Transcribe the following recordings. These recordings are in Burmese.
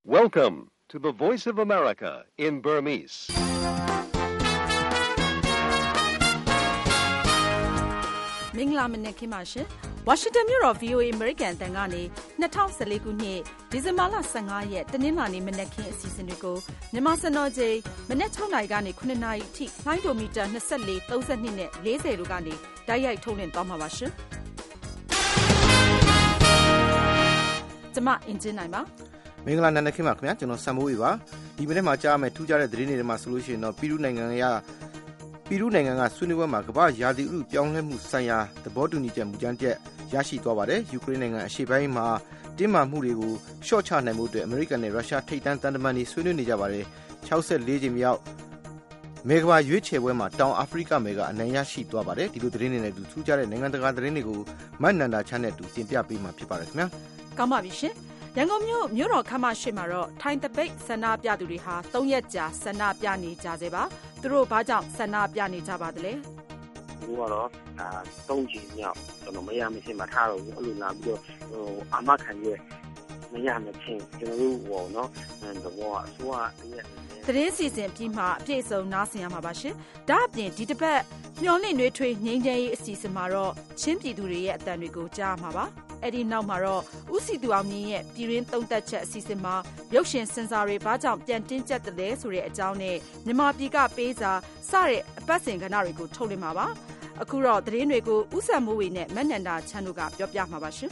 Welcome to the Voice of America in Burmese. ။မင်္ဂလာမနက်ခင်းပါရှင်။ ဝါရှင်တန်မြို့တော် VOA American အသံကနေ2014ခုနှစ်ဒီဇင်ဘာလ15ရက်တနင်္လာနေ့မနက်ခင်းအစီအစဉ်တွေကိုမြန်မာစံတော်ချိန်မနက်6နာရီကနေ9နာရီအထိလိုင်းဒိုမီတာ24 32နဲ့40တို့ကနေတိုက်ရိုက်ထုတ်လွှင့်သွားမှာပါရှင်။ကျွန်မအင်ဂျင်နိုင်ပါမင်္ဂလာနံနက်ခင်းပါခင်ဗျာကျွန်တော်ဆမ်မိုးဝေပါဒီမနေ့မှာကြားမယ်ထူးခြားတဲ့သတင်းတွေမှာဆိုလို့ရှိရင်တော့ပြည်သူနိုင်ငံကဆွေးနွေးပွဲမှာကမ္ဘာရာသီဥတုပြောင်းလဲမှုဆိုင်ရာသဘောတူညီချက်မူကြမ်းချက်ရရှိသွားပါတယ်ယူကရိန်းနိုင်ငံအရှေ့ပိုင်းမှာတင်းမာမှုတွေကိုလျှော့ချနိုင်မှုအတွက်အမေရိကန်နဲ့ရုရှားထိပ်တန်းသံတမန်တွေဆွေးနွေးနေကြပါတယ်64ကြိမ်မြောက်မေကဘာရွေးချယ်ပွဲမှာတောင်အာဖရိကမေကအနိုင်ရရှိသွားပါတယ်ဒီလိုသတင်းတွေနဲ့ထူးခြားတဲ့နိုင်ငံတကာသတင်းတွေကိုမတ်နန္ဒာချမ်းနဲ့တူတင်ပြပေးမှာဖြစ်ပါတယ်ခင်ဗျာကောင်းပါပြီရှင်ရန်ကုန်မြို့တော်ခမ်းမရှိမှာတော့ထိုင်တပိတ်ဆန္ဒပြသူတွေဟာ3ရက်ကြာဆန္ဒပြနေကြစေပါသူတို့ဘာကြောင့်ဆန္ဒပြနေကြပါသလဲသူကတော့3ကြိမ်မြောက်ကျွန်တော်မရမချင်းမှာထားတော့ဘူးအဲ့လိုလာပြီးတော့အာမခံရဲ့မရမချင်းကျွန်တော်တို့ဟောနော်တော့အစိုးရသတင်းစီစဉ်ပြီးမှအပြည့်အစုံနားဆင်ရမှာပါရှင်ဒါအပြင်ဒီတစ်ပတ်မျော်လင့်နှွေးထွေးငြိမ်းချမ်းရေးအစီအစဉ်မှာတော့ချင်းပြည်သူတွေရဲ့အသံတွေကိုကြားမှာပါအဲ့ဒီနောက်မှာတော့ဦးစီသူအောင်မြင့်ရဲ့ပြည်ရင်းသုံးသက်ချက်အစီအစဉ်မှာရုပ်ရှင်စင်စာတွေဘာကြောင့်ပြန်တင်းကျပ်တယ်လဲဆိုတဲ့အကြောင်းနဲ့မြန်မာပြည်ကပေးစာစတဲ့အပတ်စဉ်ကဏ္ဍတွေကိုထုတ်လွှင့်မှာပါအခုတော့သတင်းတွေကိုဦးစံမိုးဝေနဲ့မတ်နန္ဒာချမ်းတို့ကပြောပြမှာပါရှင်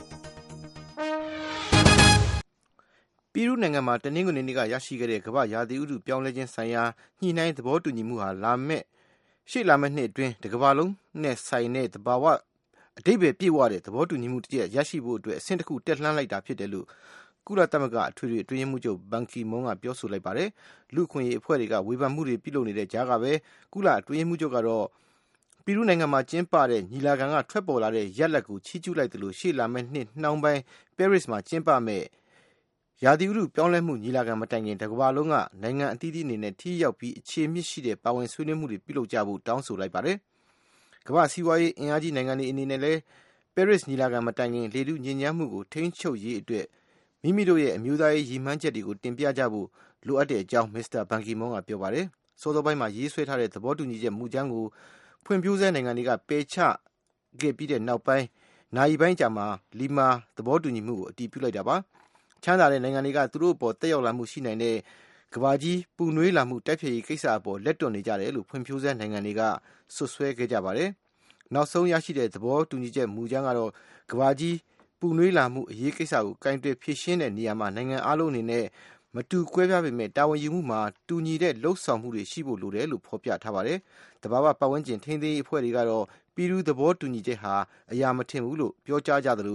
ပြည်သူနိုင်ငံမှာတနင်္ဂနွေနေ့ကရရှိခဲ့တဲ့ကမ္ဘာရာသီဥတုပြောင်းလဲခြင်းဆိုင်ရာညှိနှိုင်းသဘောတူညီမှုဟာရှေ့လာမယ့်နှစ်အတွင်းတစ်ကမ္ဘာလုံးနဲ့ဆိုင်တဲ့သဘာဝအဓိပ္ပာယ်ပြည့်ဝတဲ့သဘောတူညီမှုတစ်ရပ်ရရှိဖို့အတွက်အဆင့်တစ်ခုတက်လှမ်းလိုက်တာဖြစ်တယ်လို့ကုလသမဂ္ဂအထွေထွေအတွင်းရေးမှူးချုပ်ဘန်ကီမွန်းကပြောဆိုလိုက်ပါတယ်လူ့အခွင့်အရေးအဖွဲ့တွေကဝေဖန်မှုတွေပြုလုပ်နေတဲ့ကြားကပဲကုလအတွင်းရေးမှူးချုပ်ကတော့ပြည်သူနိုင်ငံမှာကျင်းပတဲ့ညီလာခံကထွက်ပေါ်လာတဲ့ရလဒ်ကိုချီးကျူးလိုက်တယ်လို့ရှေ့လာမယ့်နှစ်နှောင်းပိုင်းပဲရစ်မှာကျင်းပမယ့်ရာသီဥတုပြောင်းလဲမှုညီလာခံမတိုင်ခင်တစ်ကမ္ဘာလုံးကနိုင်ငံအသီးသီးအနေနဲ့ထိရောက်ပြီးအခြေမြစ်ရှိတဲ့ပါဝင်ဆွေးနွေးမှုတွေပြုလုပ်ကြဖို့တောင်းဆိုလိုက်ပါတယ်ကမ္ဘာစီးပွားရေးအင်အားကြီးနိုင်ငံတွေအနေနဲ့လည်းပဲရစ်ညီလာခံမတိုင်ခင်လေထုညစ်ညမ်းမှုကိုထိန်းချုပ်ရေးအတွက်မိမိတို့ရဲ့အမျိုးသားရေးရည်မှန်းချက်တွေကိုတင်ပြကြဖို့လိုအပ်တဲ့အကြောင်းမစ္စတာဘန်ကီမွန်းကပြောပါတယ်စောစောပိုင်းမှာရေးဆွဲထားတဲ့သဘောတူညီချက်မူကြမ်းကိုဖွံ့ဖြိုးဆဲနိုင်ငံတွေကပယ်ချခဲ့ပြီးတဲ့နောက်ပိုင်းနာရီပိုင်းကြာမှာလီမာသဘောတူညီမှုကိုအတည်ပြုလိုက်တာပါချမ်းသာတဲ့နိုင်ငံတွေကသူတို့အပေါ်တက်ရောက်လာမှုရှိနိုင်တဲ့ကမ္ဘာကြီးပူနွေးလာမှုတိုက်ဖျက်ရေးကိစ္စအပေါ်လက်တွန့်နေကြတယ်လို့ဖွံ့ဖြိုးဆဲနိုင်ငံတွေကဆွဆွဲခဲ့ကြပါတယ်နောက်ဆုံးရရှိတဲ့သဘောတူညီချက်မူကြမ်းကတော့ကမ္ဘာကြီးပူနွေးလာမှုအရေးကိစ္စကိုကင်တွယ်ဖြေရှင်းတဲ့နေရာမှာနိုင်ငံအလုံးအနေနဲ့မတူကွဲပြားပေမဲ့တာဝန်ယူမှုမှာတူညီတဲ့လှုပ်ဆောင်မှုတွေရှိဖို့လိုတယ်လို့ဖော်ပြထားပါတယ်တဘာဝပတ်ဝန်းကျင်ထိန်းသိမ်းရေးအဖွဲ့တွေကတော့ပြည်သူသဘောတူညီချက်ဟာအရာမထင်ဘူးလို့ပြောကြားကြသလို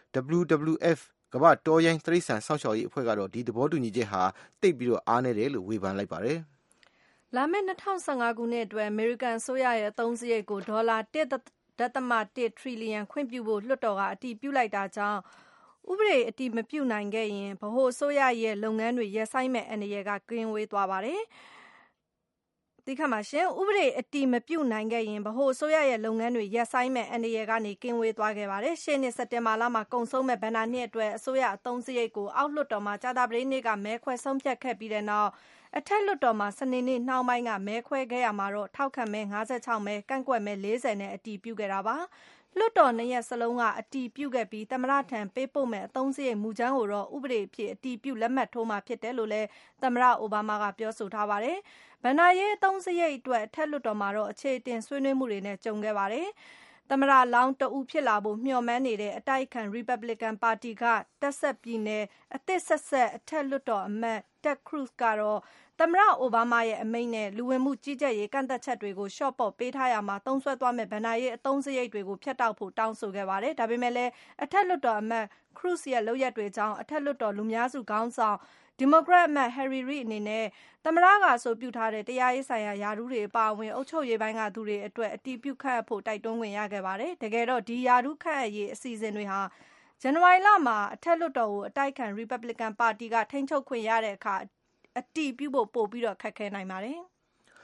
WWFကမ္ဘာတောရိုင်းတိရစ္ဆာန်စောင့်ရှောက်ရေးအဖွဲ့ကတော့ဒီသဘောတူညီချက်ဟာတိတ်ပြီးတော့အားနည်းတယ်လို့ဝေဖန်လိုက်ပါတယ်လာမယ့်2015ခုနှစ်အတွက်အမေရိကန်အစိုးရရဲ့အသုံးစရိတ်ကိုဒေါ်လာ1.1 ထရီလီယံခွင့်ပြုဖို့လွှတ်တော်ကအတည်ပြုလိုက်တာကြောင့်ဥပဒေအတည်မပြုနိုင်ခဲ့ရင်ဗဟိုအစိုးရရဲ့လုပ်ငန်းတွေရပ်ဆိုင်းမဲ့အန္တရာယ်ကကင်းဝေးသွားပါတယ်ဥပဒေအတည်မပြုနိုင်ခဲ့ရင်ဗဟိုအစိုးရရဲ့လုပ်ငန်းတွေရပ်ဆိုင်းမဲ့အန္တရာယ်ကနေကင်းဝေးသွားခဲ့ပါတယ်ရှေ့နှစ်စက်တင်ဘာလမှာကုန်ဆုံးမဲ့ဘဏ္ဍာနှစ်အတွက်အစိုးရအသုံးစရိတ်ကိုအောက်လွှတ်တော်မှာကြာသပတေးနေ့ကမဲခွဲဆုံးဖြတ်ခဲ့ပြီးတဲ့နောက်အထက်လွှတ်တော်မှာစနေနေ့နှောင်းပိုင်းကမဲခွဲခဲ့ရမှာတော့ထောက်ခံမဲ56မဲကန့်ကွက်မဲ40နဲ့အတည်ပြုခဲ့တာပါလွှတ်တော်နှစ်ရပ်စလုံးကအတည်ပြုခဲ့ပြီးသမ္မတထံပေးပို့မဲ့အသုံးစရိတ်မူကြမ်းကိုတော့ဥပဒေအဖြစ်အတည်ပြုလက်မှတ်ထိုးမှာဖြစ်တယ်လို့လည်းသမ္မတအိုဘားမားကပြောဆိုထားပါတယ်ဘဏ္ဍာရေးအသုံးစရိတ်အတွက်အထက်လွှတ်တော်မှာတော့အခြေအတင်ဆွေးနွေးမှုတွေနဲ့ကြုံခဲ့ပါတယ်သမ္မတလောင်းတဦးဖြစ်လာဖို့မျှော်မှန်းနေတဲ့အတိုက်အခံ Republican ပါတီကတက်ဆက်ပြည်နယ်အသစ်ဆက်အထက်လွှတ်တော်အမတ်တက်ခရုစ်ကတော့သမ္မတအိုဘားမားရဲ့အမိန့်နဲ့လူဝင်မှုကြီးကြပ်ရေးကန့်သတ်ချက်တွေကိုလျှော့ပေါ့ပေးထားရမှာသုံးစွဲသွားမဲ့ဘဏ္ဍာရေးအသုံးစရိတ်တွေကိုဖျက်တောက်ဖို့တောင်းဆိုခဲ့ပါတယ်ဒါပေမဲ့လည်းအထက်လွှတ်တော်အမတ်ခရုစ်ရဲ့လုပ်ရက်တွေကြောင့်အထက်လွှတ်တော်လူများစုခေါင်းဆောင်ဒီမိုကရက်အမတ်ဟယ်ရီရီအနေနဲ့သမ္မတကအဆိုပြုထားတဲ့တရားရေးဆိုင်ရာယာထူးတွေအပါအဝင်အုပ်ချုပ်ရေးပိုင်းကသူတွေအတွက်အတည်ပြုခန့်အပ်ဖို့တိုက်တွန်းခွင့်ရခဲ့ပါတယ်တကယ်တော့ဒီယာထူးခန့်အပ်ရေးအစီအစဉ်တွေဟာဇန်နဝါရီလမှာအထက်လွှတ်တော်ကိုအတိုက်အခံ Republican ပါတီကထိန်းချုပ်ခွင့်ရတဲ့အခါအတည်ပြုဖို့ပို့ပြီးတော့ခက်ခဲနိုင်ပါတယ်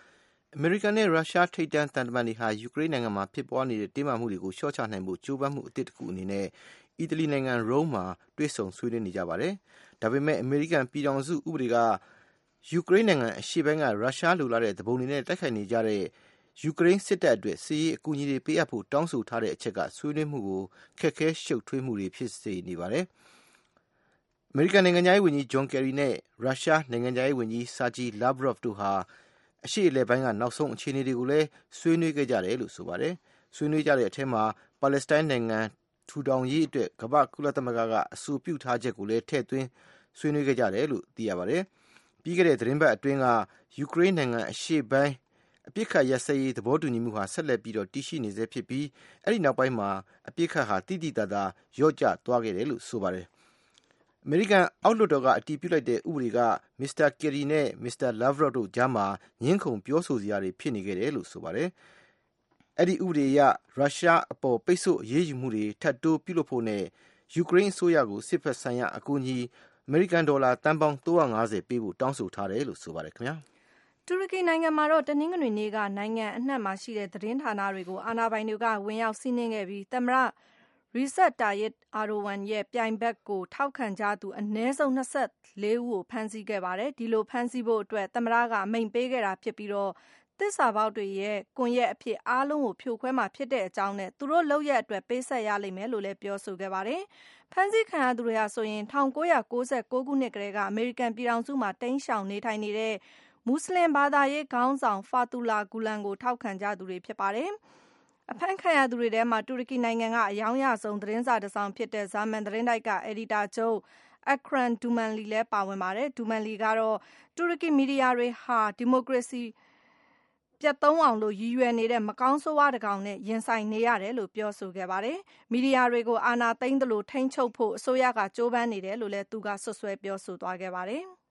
အမေရိကန်နဲ့ရုရှားထိပ်တန်းသံတမန်တွေဟာယူကရိန်းနိုင်ငံမှာဖြစ်ပွားနေတဲ့တင်းမာမှုတွေကိုလျှော့ချနိုင်ဖို့ကြိုးပမ်းမှုအသစ်တစ်ခုအနေနဲ့အီတလီနိုင်ငံရိုးမှာတွေ့ဆုံဆွေးနွေးနေကြပါတယ်။ဒါပေမဲ့အမေရိကန်ပြည်ထောင်စုဥပဒေကယူကရိန်းနိုင်ငံအရှေ့ပိုင်းကရုရှားလိုလားတဲ့တပုံတွေနဲ့တိုက်ခိုက်နေကြတဲ့ယူကရိန်းစစ်တပ်အတွက်စစ်ရေးအကူအညီတွေပေးအပ်ဖို့တောင်းဆိုထားတဲ့အချက်ကဆွေးနွေးမှုကိုခက်ခဲရှုပ်ထွေးမှုတွေဖြစ်စေနေပါတယ်။အမေရိကန်နိုင်ငံသားရေးဝန်ကြီးဂျွန်ကယ်ရီနဲ့ရုရှားနိုင်ငံသားရေးဝန်ကြီးဆာဂျီလာဘရော့ဗ်တို့ဟာအရှေ့အလယ်ပိုင်းကနောက်ဆုံးအခြေအနေတွေကိုလည်းဆွေးနွေးခဲ့ကြတယ်လို့ဆိုပါတယ်။ဆွေးနွေးကြတဲ့အထက်မှာပါလက်စတိုင်းနိုင်ငံထူထောင်ရေးအတွက်ကမ္ဘာ့ကုလသမဂ္ဂကအဆိုပြုထားချက်ကိုလည်းထည့်သွင်းဆွေးနွေးခဲ့ကြတယ်လို့သိရပါတယ်။ပြီးခဲ့တဲ့သတင်းပတ်အတွင်းကယူကရိန်းနိုင်ငံအရှေ့ပိုင်းအပြစ်ခတ်ရပ်စဲရေးသဘောတူညီမှုဟာဆက်လက်ပြီးတော့တည်ရှိနေစေဖြစ်ပြီးအဲ့ဒီနောက်ပိုင်းမှာအပြစ်ခတ်ဟာတိတိတတ်တာရော့ကျသွားခဲ့တယ်လို့ဆိုပါတယ်။အမေရိကန်အောက်လွှတ်တော်ကအတည်ပြုလိုက်တဲ့ဥပဒေကမစ္စတာကယ်ရီနဲ့မစ္စတာလာဗရော့တို့ကြားမှာညှင်းခုန်ပြောဆိုစရာတွေဖြစ်နေခဲ့တယ်လို့ဆိုပါတယ်။အဲ့ဒီဥပဒေအရရုရှားအပေါ်ပိတ်ဆို့အရေးယူမှုတွေထပ်တိုးပြုလုပ်ဖို့နဲ့ယူကရိန်းအစိုးရကိုစစ်ဖက်ဆိုင်ရာအကူအညီအမေရိကန်ဒေါ်လာတန်ပေါင်း350ပေးဖို့တောင်းဆိုထားတယ်လို့ဆိုပါတယ်ခင်ဗျာ။တူရကီနိုင်ငံမှာတော့တနင်္ဂနွေနေ့ကနိုင်ငံအနှံ့မှာရှိတဲ့သတင်းဌာနတွေကိုအာဏာပိုင်တွေကဝင်ရောက်စီးနင်းခဲ့ပြီးသမ္မတရီဆက်တာယစ်အာဒိုဝမ်ရဲ့ပြိုင်ဘက်ကိုထောက်ခံကြသူအနည်းဆုံး24ဦးကိုဖမ်းဆီးခဲ့ပါတယ်။ဒီလိုဖမ်းဆီးဖို့အတွက်သမ္မတကအမိန့်ပေးခဲ့တာဖြစ်ပြီးတော့သစ္စာပေါက်တွေရဲ့ကွန်ရက်အဖြစ်အားလုံးကိုဖြိုခွဲမှာဖြစ်တဲ့အကြောင်းနဲ့သူတို့လုပ်ရက်အတွက်ပေးဆက်ရလိမ့်မယ်လို့လည်းပြောဆိုခဲ့ပါတယ်။ဖမ်းဆီးခံရသူတွေဟာဆိုရင်1996ခုနှစ်ကတည်းကအမေရိကန်ပြည်ထောင်စုမှာတိမ်းရှောင်နေထိုင်နေတဲ့မွတ်စလင်ဘာသာရေးခေါင်းဆောင်ဖာတူလာဂူလန်ကိုထောက်ခံကြသူတွေဖြစ်ပါတယ်။အဖမ်းခံရသူတွေထဲမှာတူရကီနိုင်ငံကအယောင်ရဆုံးသတင်းစာတစ်စောင်ဖြစ်တဲ့ဇာမန်သတင်းတိုက်ကအယ်ဒီတာချုပ်အခရန်ဒူမန်လီလည်းပါဝင်ပါတယ်။ဒူမန်လီကတော့တူရကီမီဒီယာတွေဟာဒီမိုကရေစီပြတ်သုံးအောင်လို့ရည်ရွယ်နေတဲ့မကောင်းဆိုးဝါးတကောင်နဲ့ရင်ဆိုင်နေရတယ်လို့ပြောဆိုခဲ့ပါတယ်။မီဒီယာတွေကိုအာဏာသိမ်းသလိုထိန်းချုပ်ဖို့အစိုးရကကြိုးပမ်းနေတယ်လို့လည်းသူကဆွဆွဲပြောဆိုသွားခဲ့ပါတယ်။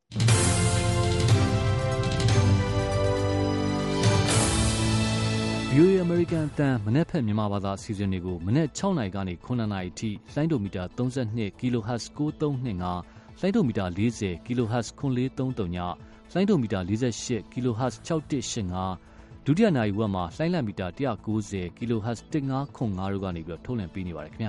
VOA American အတန်းမနေ့ဖက်မြန်မာဘာသာအစီအစဉ်တွေကိုမနေ့6နာရီကနေ9နာရီအထိလိုင်းဒိုမီတာ32 kHz 9325လိုင်းဒိုမီတာ40 kHz 9433ညလိုင်းဒိုမီတာ48 kHz 6185ဒုတိယနာရီဝက်မှာလိုင်းလံမီတာ190 kHz 1505တို့ကနေပြီးတော့ထုတ်လွှင့်ပေးနေပါတယ်ခင်ဗျာ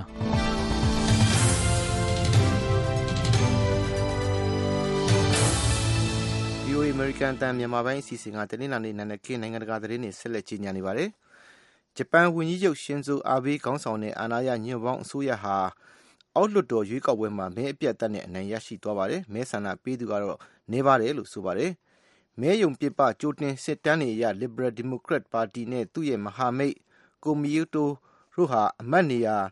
VOA American တန်မြန်မာပိုင်းအစီအစဉ်ကတနင်္လာနေ့နံနက်ခင်းနိုင်ငံတကာသတင်းတွေဆက်လက်ကြီးညာနေပါတယ်။ဂျပန်ဝန်ကြီးချုပ်ရှင်ဇိုအာဘေးခေါင်းဆောင်တဲ့အာဏာရညွန့်ပေါင်းအစိုးရဟာအောက်လွှတ်တော်ရွေးကောက်ပွဲမှာမဲအပြတ်သက်နဲ့အနိုင်ရရှိသွားပါတယ်။မဲဆန္ဒပေးသူကတော့နေပါတယ်လို့ဆိုပါတယ်။မဲယုံပြပကြိုတင်စစ်တမ်းတွေအရ Liberal Democrat Party နဲ့သူ့ရဲ့မဟာမိတ်ကိုမီယိုတိုတို့ဟာအမတ်နေရာ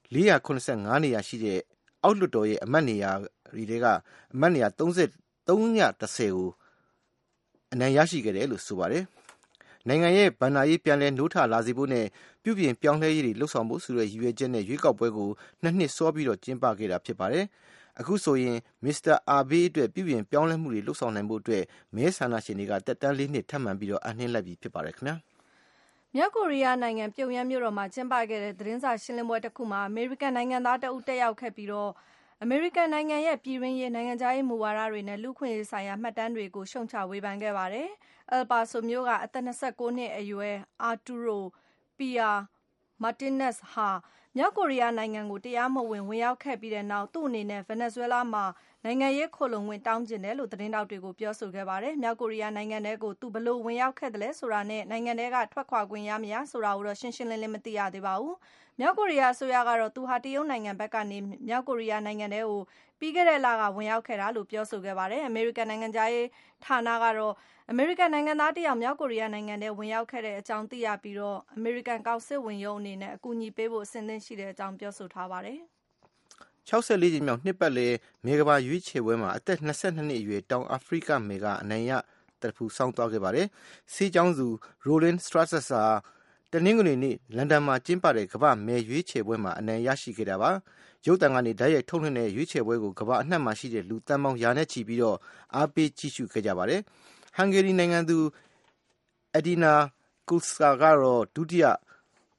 485နေရာရှိတဲ့အောက်လွှတ်တော်ရဲ့အမတ်နေရာတွေကအမတ်နေရာ310ကိုအနိုင်ရရှိခဲ့တယ်လို့ဆိုပါတယ်။နိုင်ငံရဲ့ဗဏ္ဍာရေးပြန်လည်နှိုးထလာစေဖို့နဲ့ပြုပြင်ပြောင်းလဲရေးတွေလှုပ်ဆောင်ဖို့ဆိုတဲ့ရည်ရွယ်ချက်နဲ့ရွေးကောက်ပွဲကို2နှစ်စောပြီးတော့ကျင်းပခဲ့တာဖြစ်ပါတယ်။အခုဆိုရင်မစ္စတာအာဘေးအတွက်ပြုပြင်ပြောင်းလဲမှုတွေလှုပ်ဆောင်နိုင်ဖို့အတွက်မဲဆန္ဒရှင်တွေကတက်တန်း4နှစ်ထပ်မံပြီးတော့အနှင်းလိုက်ပြီးဖြစ်ပါတယ်ခင်ဗျာ။မြောက်ကိုရီးယားနိုင်ငံပြုံယမ်းမြို့တော်မှာကျင်းပခဲ့တဲ့သတင်းစာရှင်းလင်းပွဲတစ်ခုမှာအမေရိကန်နိုင်ငံသားတဦးတက်ရောက်ခဲ့ပြီးတော့အမေရိကန်နိုင်ငံရဲ့ပြည်တွင်းရေးနိုင်ငံခြားရေးမူဝါဒတွေနဲ့လူ့ခွင့်ရေးဆိုင်ရာမှတ်တမ်းတွေကိုရှုံချဝေဖန်ခဲ့ပါတယ်။ El Paso မြို့ကအသက်29နှစ်အရွယ်အာတူရိုပီယာမာတင်နက်စ်ဟာမြောက်ကိုရီးယားနိုင်ငံကိုတရားမဝင်ဝင်ရောက်ခဲ့ပြီးတဲ့နောက်သူ့အနေနဲ့ဗင်နီဇွဲလားမှာနိုင်ငံရေးခိုလှုံခွင့်တောင်းကျင်တယ်လို့သတင်းတောက်တွေကိုပြောဆိုခဲ့ပါတယ်။မြောက်ကိုရီးယားနိုင်ငံထဲကိုသူဘလို့ဝင်ရောက်ခဲ့တယ်လဲဆိုတာနဲ့နိုင်ငံထဲကထွက်ခွာခွင့်ရမရဆိုတာကိုတော့ရှင်းရှင်းလင်းလင်းမသိရသေးပါဘူး။မြောက်ကိုရီးယားအစိုးရကတော့သူဟာတရုတ်နိုင်ငံဘက်ကနေမြောက်ကိုရီးယားနိုင်ငံထဲကိုပြီးခဲ့တဲ့လကဝင်ရောက်ခဲ့တာလို့ပြောဆိုခဲ့ပါတယ်။အမေရိကန်နိုင်ငံသားရေးဌာနကတော့အမေရိကန်နိုင်ငံသားတယောက်မြောက်ကိုရီးယားနိုင်ငံထဲဝင်ရောက်ခဲ့တဲ့အကြောင်းသိရပြီးတော့အမေရိကန်ကောင်စစ်ဝင်ရုံးအနေနဲ့အကူအညီပေးဖို့အဆင်သင့်ရှိတဲ့အကြောင်းပြောဆိုထားပါတယ်။64ကြိမ်မြောက်နှစ်ပတ်လည်မေဂဘာရွေးချယ်ပွဲမှာအသက်22နှစ်အရွယ်တောင်အာဖရိကမေဂအနိုင်ရတရဖူဆောင်းသွားခဲ့ပါတယ်။စီးကျောင်းသူရိုလင်းစထရတ်ဆာတနင်္ဂနွေနေ့လန်ဒန်မှာကျင်းပတဲ့ကမ္ဘာမဲရွေးချယ်ပွဲမှာအနိုင်ရရှိခဲ့တာပါ။ရုပ်သံကနေဓာတ်ရိုက်ထုတ်လွှင့်တဲ့ရွေးချယ်ပွဲကိုကမ္ဘာအနှံ့မှာရှိတဲ့လူသန်းပေါင်းရာနဲ့ချီပြီးတော့အားပေးကြည့်ရှုခဲ့ကြပါတယ်။ဟန်ဂေရီနိုင်ငံသူအဒီနာကူစကာကတော့ဒုတိယ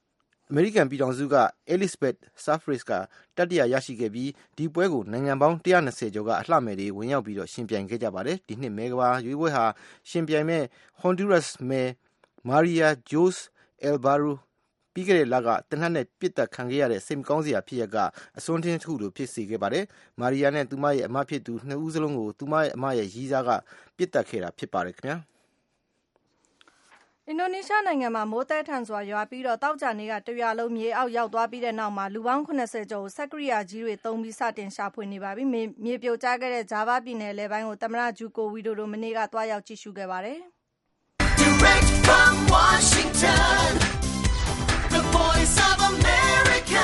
အမေရိကန်ပြည်ထောင်စုက Elizabeth Suffrage ကတတိယရရှိခဲ့ပြီးဒီပွဲကိုနိုင်ငံပေါင်း120ကျော်ကအလှမယ်တွေဝင်ရောက်ပြီးရှင်ပြိုင်ခဲ့ကြပါတယ်ဒီနှစ်မဲကဘာရွေးပွဲဟာရှင်ပြိုင်မဲ့ Honduras မဲ Maria Jose Alvaro ပြီးခဲ့တဲ့လကတနက်နဲ့ပြစ်တက်ခံခဲ့ရတဲ့စိတ်မကောင်းစရာဖြစ်ရပ်ကအစွန်းထင်းတစ်ခုလိုဖြစ်စေခဲ့ပါတယ်မာရီယာနဲ့သူမရဲ့အမဖြစ်သူနှစ်ဦးစလုံးကိုသူမရဲ့အမရဲ့ရည်စားကပြစ်တက်ခဲ့တာဖြစ်ပါတယ်ခင်ဗျာအင်ဒိုနီးရှားနိုင်ငံမှာမိုးတဲထန်စွာရွာပြီးသောကြာနေ့ကတရွာလုံးမြေအောက်ရောက်သွားပြီးတဲ့နောက်မှာလူပေါင်း80ကျော်ကိုစက်ကရိယာကြီးတွေသုံးပြီးစတင်ရှာဖွေနေပါပြီမြေပြိုကျခဲ့တဲ့ဂျာဗာပြည်နယ်လယ်ပိုင်းကိုသမ္မတဂျူကိုဝီဒိုဒိုမနေ့ကသွားရောက်ကြည့်ရှုခဲ့ပါတယ် Direct from Washington The Voice of America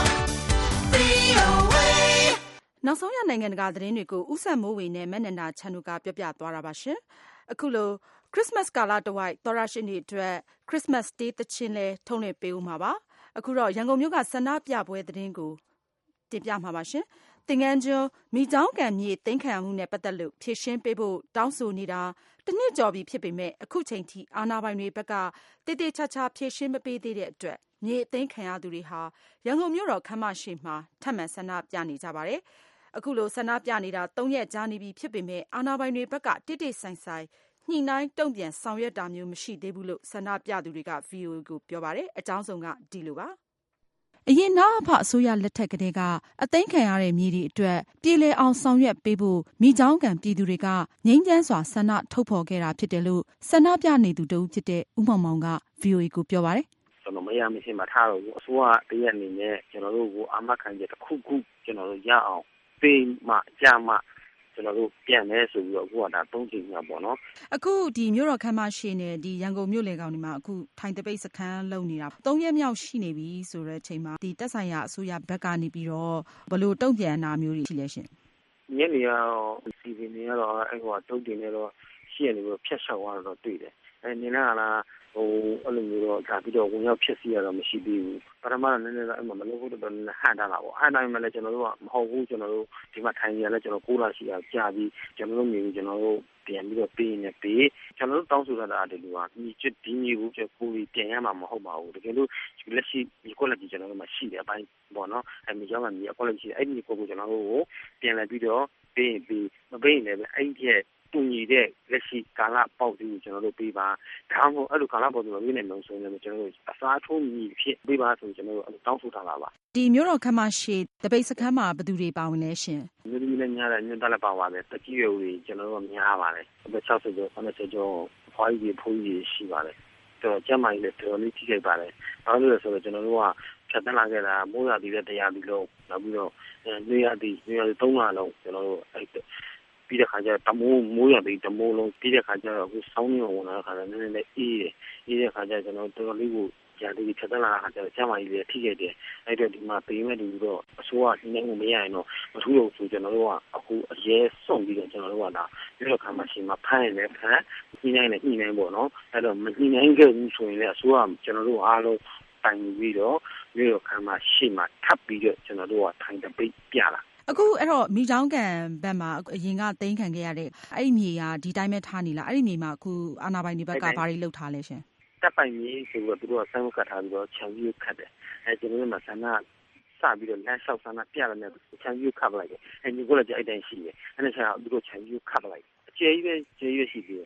VOA နောက်ဆုံးရနိုင်ငံတကာသတင်းတွေကိုဥဆက်မိုးဝေနဲ့မက်နန္ဒာချန်နုကပြောပြသွားတာပါရှင်အခုလိုခရစ်စမတ်ကာလတဝိုက်သောရရှိနေအတွက်ခရစ်စမတ်ဒေးသချင်းလဲထုံးလွှင့်ပေးဦးမှာပါအခုတော့ရန်ကုန်မြို့ကဆန္ဒပြပွဲသတင်းကိုတင်ပြမှာပါရှင်သင်္ကန်းကျွန်းမိချောင်းကံမြေသိမ်းခံရမှုနဲ့ပတ်သက်လို့ဖြေရှင်းပေးဖို့တောင်းဆိုနေတာတစ်နှစ်ကျော်ပြီဖြစ်ပေမဲ့အခုချိန်ထိအာဏာပိုင်တွေဘက်ကတေးသေးချာချာဖြေရှင်းမပေးသေးတဲ့အတွက်မြေသိမ်းခံရသူတွေဟာရန်ကုန်မြို့တော်ခမ်းမရှိမှာထပ်မံဆန္ဒပြနေကြပါတယ်အခုလိုဆန္ဒပြနေတာ3ရက်ကြာနေပြီဖြစ်ပေမဲ့အာဏာပိုင်တွေဘက်ကတိတိဆိုင်ဆိုင်ညှိနှိုင်းတုံ့ပြန်ဆောင်ရွက်တာမျိုးမရှိသေးဘူးလို့ဆန္ဒပြသူတွေက VOA ကိုပြောပါတယ်အကြောင်းစုံကဒီလိုပါအရင်နောက်အဖအစိုးရလက်ထက်ကတည်းကအသိမ်းခံရတဲ့မြေတွေအတွက်ပြည်လည်အောင်ဆောင်ရွက်ပေးဖို့မိချောင်းကံပြည်သူတွေကငြိမ်းချမ်းစွာဆန္ဒထုတ်ဖော်ခဲ့တာဖြစ်တယ်လို့ဆန္ဒပြနေသူတဦးဖြစ်တဲ့ဦးမောင်မောင်က VOA ကိုပြောပါတယ်ကျွန်တော်မရမရှိမှထားတော့ဘူးအစိုးရတရက်အနေနဲ့ကျွန်တော်တို့ကိုအာမခံချက်တစ်ခုခုကျွန်တော်တို့ရအောင်ပေးမှကြမှကျွန်တော်တို့ပြန်လဲဆိုပြီးတော့အခုကဒါ3ချိန်မြောက်ပေါ့နော်အခုဒီမြို့တော်ခမ်းမရှိနဲ့ဒီရန်ကုန်မြို့လေကောင်ဒီမှာအခုထိုင်တပိတ်စခန်းလုံနေတာ3ရက်မြောက်ရှိနေပြီဆိုတဲ့အချိန်မှာဒီတက်ဆိုင်ရာအစိုးရဘက်ကနေပြီးတော့ဘလို့တုံ့ပြန်တာမျိုးတွေရှိလဲရှင်ညနေကတော့စီစဉ်နေတော့အဲ့ဟိုတုံ့တင်နေတော့ရှိရနေပြီးဖြတ်လျှောက်သွားတော့တွေ့တယ်နေလာလားအဲ့လိုမျိုးတော့ဒါပြီးတော့ဝင်ရောက်ဖြစ်စီရတော့မရှိသေးဘူးပထမတော့နည်းနည်းတော့အဲ့မှာမလုပ်ဖို့တော့ဟန်တာလာပေါ့အဲ့တိုင်းမှာလည်းကျွန်တော်တို့ကမဟုတ်ဘူးကျွန်တော်တို့ဒီမှာထိုင်နေရလဲကျွန်တော်9လရှိအောင်ကြာပြီးကျွန်တော်တို့မျိုးကျွန်တော်တို့ပြန်ပြီးတော့ပေးနေပေးကျွန်တော်တို့တောင်းဆိုတာဒီလိုကဒီမျိုးကိုကျွန်တော်ကိုပြန်ရမှာမဟုတ်ပါဘူးတကယ်လို့လက်ရှိဒီကွက်လက်ကြီးကျွန်တော်တို့မှာရှိတယ်အပိုင်းပေါ့နော်အဲ့ဒီကြောင့်မှဒီအကွက်လက်ကြီးအဲ့ဒီကိုကျွန်တော်တို့ကိုပြန်လဲပြီးတော့ပေးပြီးမပေးရင်လည်းအဲ့ဒီတူညီတဲ့လက်ရှိကာလပေါက်ပြီးကျွန်တော်တို့ပေးပါဒါမှမဟုတ်အဲ့လိုကာလပေါက်ပြီးမင်းနဲ့လုံဆုံးနေကျွန်တော်တို့အစားထိုးညီဖြစ်ပေးပါဆိုကျွန်တော်တို့တောင်းဆိုထားတာပါဒီမြို့တော်ခမ်းမရှိတပိတ်စခန်းမှာဘယ်သူတွေပါဝင်လဲရှင်မြို့သမီးလည်းများတယ်မြို့သားလည်းပါပါတယ်တကြီးရွယ်တွေကျွန်တော်တို့များပါတယ်60ကျော်70ကျော်ဖွားကြီးဖိုးကြီးရှိပါတယ်တော့ကျမကြီးလည်းတော်တော်လေးထိခိုက်ပါတယ်ဘာလို့လဲဆိုတော့ကျွန်တော်တို့ကဖြတ်တန်းလာခဲ့တာမိုးရသည်လည်းတရားပြီးလို့နောက်ပြီးတော့နေရသည်3လလုံးကျွန်တော်တို့အဲ့ပြီးတဲ့ခါကျတမိုးရသည်တမိုးလုံးပြီးတဲ့ခါကျတော့အခုစောင်းနေဝင်လာတဲ့ခါကျနည်းနည်းလေးအေးတဲ့ခါကျကျွန်တော်တော်တော်လေးကိုရာသီဖြတ်တန်းလာတဲ့ခါကျတော့ကျမကြီးလည်းထိခဲ့တယ်အဲ့တော့ဒီမှာပေးမဲ့တူတော့အစိုးရနှင်းမှုမရရင်တော့မထူးလို့ဆိုကျွန်တော်တို့ကအခုအရေးစွန့်ပြီးတော့ကျွန်တော်တို့ကဒါဒီလိုခါမှရှိမှဖမ်းရင်လည်းဖမ်းညှိနှိုင်းလည်းညှိနှိုင်းပေါ့နော်အဲ့တော့မညှိနှိုင်းခဲ့ဘူးဆိုရင်လည်းအစိုးရကျွန်တော်တို့အားလုံးတိုင်ပြီးတော့ဒီလိုခါမှရှိမှထပ်ပြီးတော့ကျွန်တော်တို့ကထိုင်တပိတ်ပြလာအခုအဲ့တော့မိချောင်းကံဘက်မှာအရင်ကသိမ်းခံခဲ့ရတဲ့အဲ့ဒီမြေကဒီတိုင်းပဲထားနေလားအဲ့ဒီမြေမှာအခုအာဏာပိုင်တွေဘက်ကဘာတွေလုပ်ထားလဲရှင်တပ်ပိုင်ကြီးဆိုတော့သူတို့ကဆန်းကတ်ထားပြီးတော့ခြံကြီးခတ်တယ်အဲကျွန်တော်တို့ကဆန္ဒစပြီးတော့လမ်းလျှောက်ဆန္ဒပြရတဲ့ခြံကြီးခတ်ပလိုက်တယ်အဲဒီကိုလည်းကြိုက်တိုင်းရှိတယ်အဲနဲ့ဆရာသူတို့ခြံကြီးခတ်ပလိုက်အကျယ်ကြီးပဲကျယ်ကြီးရှိပြီး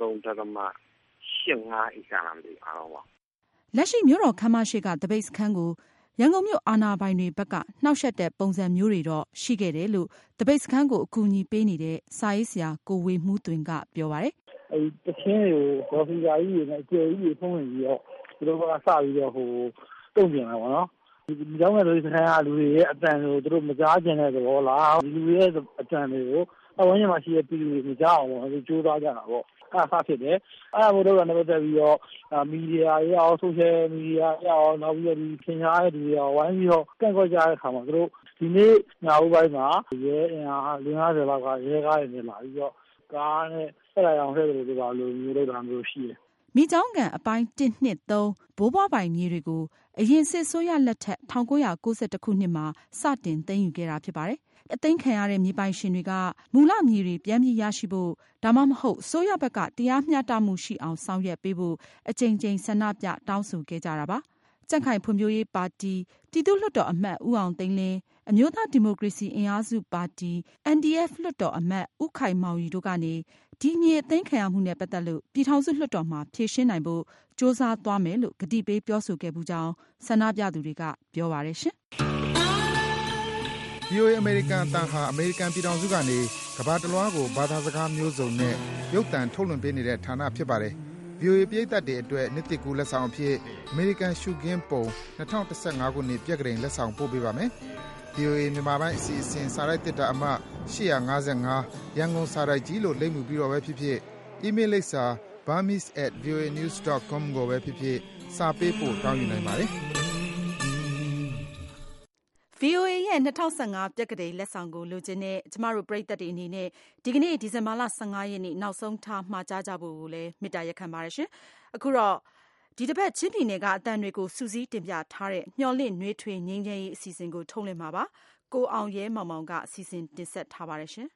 33.85ဧကလာမသိအားလုံးပါလက်ရှိမြို့တော်ခမ်းမရှိကတပိတ်စခန်းကိုရန်ကုန်မြို့အာဏာပိုင်တွေဘက်ကနှောက်ယှက်တဲ့ပုံစံမျိုးတွေတော့ရှိခဲ့တယ်လို့တပိတ်စခန်းကိုအကူအညီပေးနေတဲ့စာရေးဆရာကိုဝေမှုသွင်ကပြောပါတယ်တချင်းတွေကိုဒေါ်ဖီယာကြီးတွေနဲ့အကျယ်ကြီးတွေဖုံးဝင်ပြီးတော့သူတို့ကစပြီးတော့တုံ့ပြန်လာပါတော့ဒီကြောင့်လည်းဒီခါကလူတွေရဲ့အတန်ကိုသူတို့မကြားကျင်တဲ့သဘောလားဒီလူတွေရဲ့အတန်တွေကိုအဝန်းကျင်မှာရှိတဲ့ပြည်သူတွေမကြားအောင်လို့ကြိုးစားကြတာပေါ့အဲ့ဒါဖြစ်တယ်အဲ့ဒါဘို့တော့လည်းပတ်ပြီးတော့မီဒီယာတွေရောဆိုရှယ်မီဒီယာတွေရောနောက်ပြီးတော့ဒီသင်ကြားတဲ့လူတွေရောဝိုင်းပြီးတော့ကန့်ကွက်ကြတဲ့အခါမှာသူတို့ဒီနေ့ညဦးပိုင်းမှာရဲအင်အား50လောက်ကရဲကားတွေနဲ့လာပြီးတော့ကားနဲ့ဆက်လိုက်အောင်ဆက်တယ်လို့ပြောလို့မျိုးလုပ်တာမျိုးရှိတယ်မိချောင်းကံအပိုင်း1 2 3ဘိုးဘွားပိုင်မြေတွေကိုအရင်စစ်ဆိုးရလက်ထက်1992ခုနှစ်မှာစတင်သိမ်းယူခဲ့တာဖြစ်ပါတယ်အသိမ်းခံရတဲ့မြေပိုင်ရှင်တွေကမူလမြေတွေပြန်ပြီးရရှိဖို့ဒါမှမဟုတ်ဆိုးရဘက်ကတရားမျှတမှုရှိအောင်ဆောင်ရွက်ပေးဖို့အကြိမ်ကြိမ်ဆန္ဒပြတောင်းဆိုခဲ့ကြတာပါကြံ့ခိုင်ဖွံ့ဖြိုးရေးပါတီပြည်သူ့လွှတ်တော်အမတ်ဦးအောင်သိန်းလင်းအမျိုးသားဒီမိုကရေစီအင်အားစုပါတီ NDF လွှတ်တော်အမတ်ဦးခိုင်မောင်ရီတို့ကနေဒီမြေအသိမ်းခံရမှုနဲ့ပတ်သက်လို့ပြည်ထောင်စုလွှတ်တော်မှာဖြေရှင်းနိုင်ဖို့စ조사သွားမယ်လို့ကတိပေးပြောဆိုခဲ့ပူးကြောင်းဆန္ဒပြသူတွေကပြောပါတယ်ရှင်။ VOA အမေရိကန်အသံဟာအမေရိကန်ပြည်ထောင်စုကနေကမ္ဘာတစ်လွှားကိုဘာသာစကားမျိုးစုံနဲ့ရုပ်သံထုတ်လွှင့်ပေးနေတဲ့ဌာနဖြစ်ပါတယ်။ VOA ပရိသတ်တွေအတွက်နှစ်သစ်ကူးလက်ဆောင်အဖြစ်အမေရိကန်ရှုခင်းပုံ2015ခုနှစ်ပြက်ကလေးလက်ဆောင်ပို့ပေးပါမယ်။ VOA မြန်မာပိုင်းအစီအစဉ်စာရိုက်တစ်တာအမှ855ရန်ကုန်စာရိုက်ကြီးလို့လိပ်မူပြီးတော့ပဲဖြစ်ဖြစ်အီးမေးလ်လိပ်စာ burmese@voanews.com ကိုပဲဖြစ်ဖြစ်စာပေးပို့တောင်းယူနိုင်ပါတယ်။ VOA ရဲ့2015ပြက်ကလေးလက်ဆောင်ကိုလိုချင်တဲ့ကျမတို့ပရိသတ်တွေအနေနဲ့ဒီကနေ့ဒီဇင်ဘာလ15ရက်နေ့နောက်ဆုံးထားမှာကြားကြဖို့ကိုလည်းမေတ္တာရက်ခံပါတယ်ရှင်။အခုတော့ဒီတစ်ပတ်ချင်းပြည်နယ်ကအတန်တွေကိုစူးစီးတင်ပြထားတဲ့မျော်လင့်နှွေးထွေးငြိမ်းချမ်းရေးအစီအစဉ်ကိုထုတ်လွှင့်မှာပါ။ကိုအောင်ရဲမောင်မောင်ကအစီအစဉ်တင်ဆက်ထားပါတယ်ရှင်။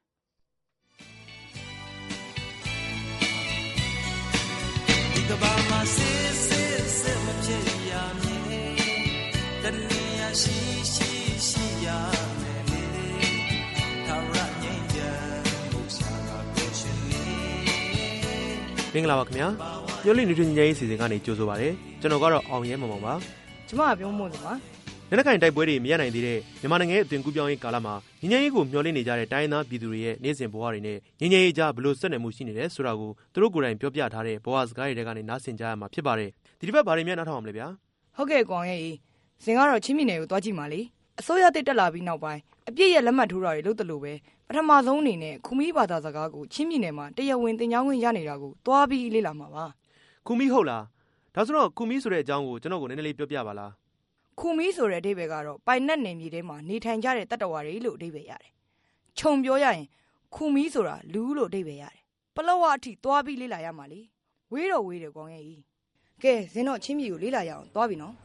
ဒီကဘာမှာစစ်စစ်စစ်မဖြစ်ရမယ်တဏှာရှိရှိရှိရမယ်လေထာဝရငြိမ်းချမ်းမှုစာကကိုရှင်နေမင်္ဂလာပါခင်ဗျာမျော်လင့်နှွေးထွေးငြိမ်းချမ်းရေးအစီအစဉ်ကနေကြိုဆိုပါရစေကျွန်တော်ကတော့အောင်ရဲမောင်မောင်ပါကျွန်မကပြောမို့တယ်ပါလက်နက်ကိုင်တိုက်ပွဲတွေမရနိုင်သေးတဲ့မြန်မာနိုင်ငံရဲ့အသွင်ကူးပြောင်းရေးကာလမှာငြိမ်းချမ်းရေးကိုမျှော်လင့်နေကြတဲ့တိုင်းရင်းသားပြည်သူတွေရဲ့နေ့စဉ်ဘဝတွေနဲ့ငြိမ်းချမ်းရေးကြားဘယ်လိုဆက်နွယ်မှုရှိနေတယ်ဆိုတာကိုသူတို့ကိုယ်တိုင်ပြောပြထားတဲ့ဘဝစကားတွေကနေနားဆင်ကြရမှာဖြစ်ပါတယ်ဒီတစ်ပတ်ဘာတွေများနားထောင်အောင်လဲဗျာဟုတ်ကဲ့ကောင်ရဲ့ဇင်ကတော့ချင်းပြည်နယ်ကိုတွားကြည့်ပါလေအစိုးရတစ်တက်လာပြီးနောက်ပိုင်းအပြည့်ရဲ့လက်မှတ်ထိုးတာတွေလုပ်တယ်လို့ပဲပထမဆုံးအနေနဲ့ခူမီဘာသာစကားကိုချင်းပြည်နယ်မှာတရားဝင်သင်ကြားခွင့်ရနေတာကိုတွားပြီးလေ့လာမှာပါခူမီဟုတ်လားဒါဆိုတော့ခူမီဆိုတဲ့အကြောင်းကိုကျွန်တော်ကိုနည်းနည်းလေးပြောပြပါလားခူမီဆိုတဲ့အဓိပ္ပာယ်ကတော့ပိုင်နက်နယ်မြေထဲမှာနေထိုင်ကြတဲ့တတ္တဝါတွေလို့အဓိပ္ပာယ်ရတယ်ခြုံပြောရရင်ခူမီဆိုတာလူလို့အဓိပ္ပာယ်ရတယ်ပလောဝအထိတွားပြီးလေ့လာရမှာလေဝေးတော့ဝေးတယ်ကောင်ရဲ့ကြီးကဲဇင်တော့ချင်းပြည်ကိုလေ့လာရအောင်တွားပြီနော်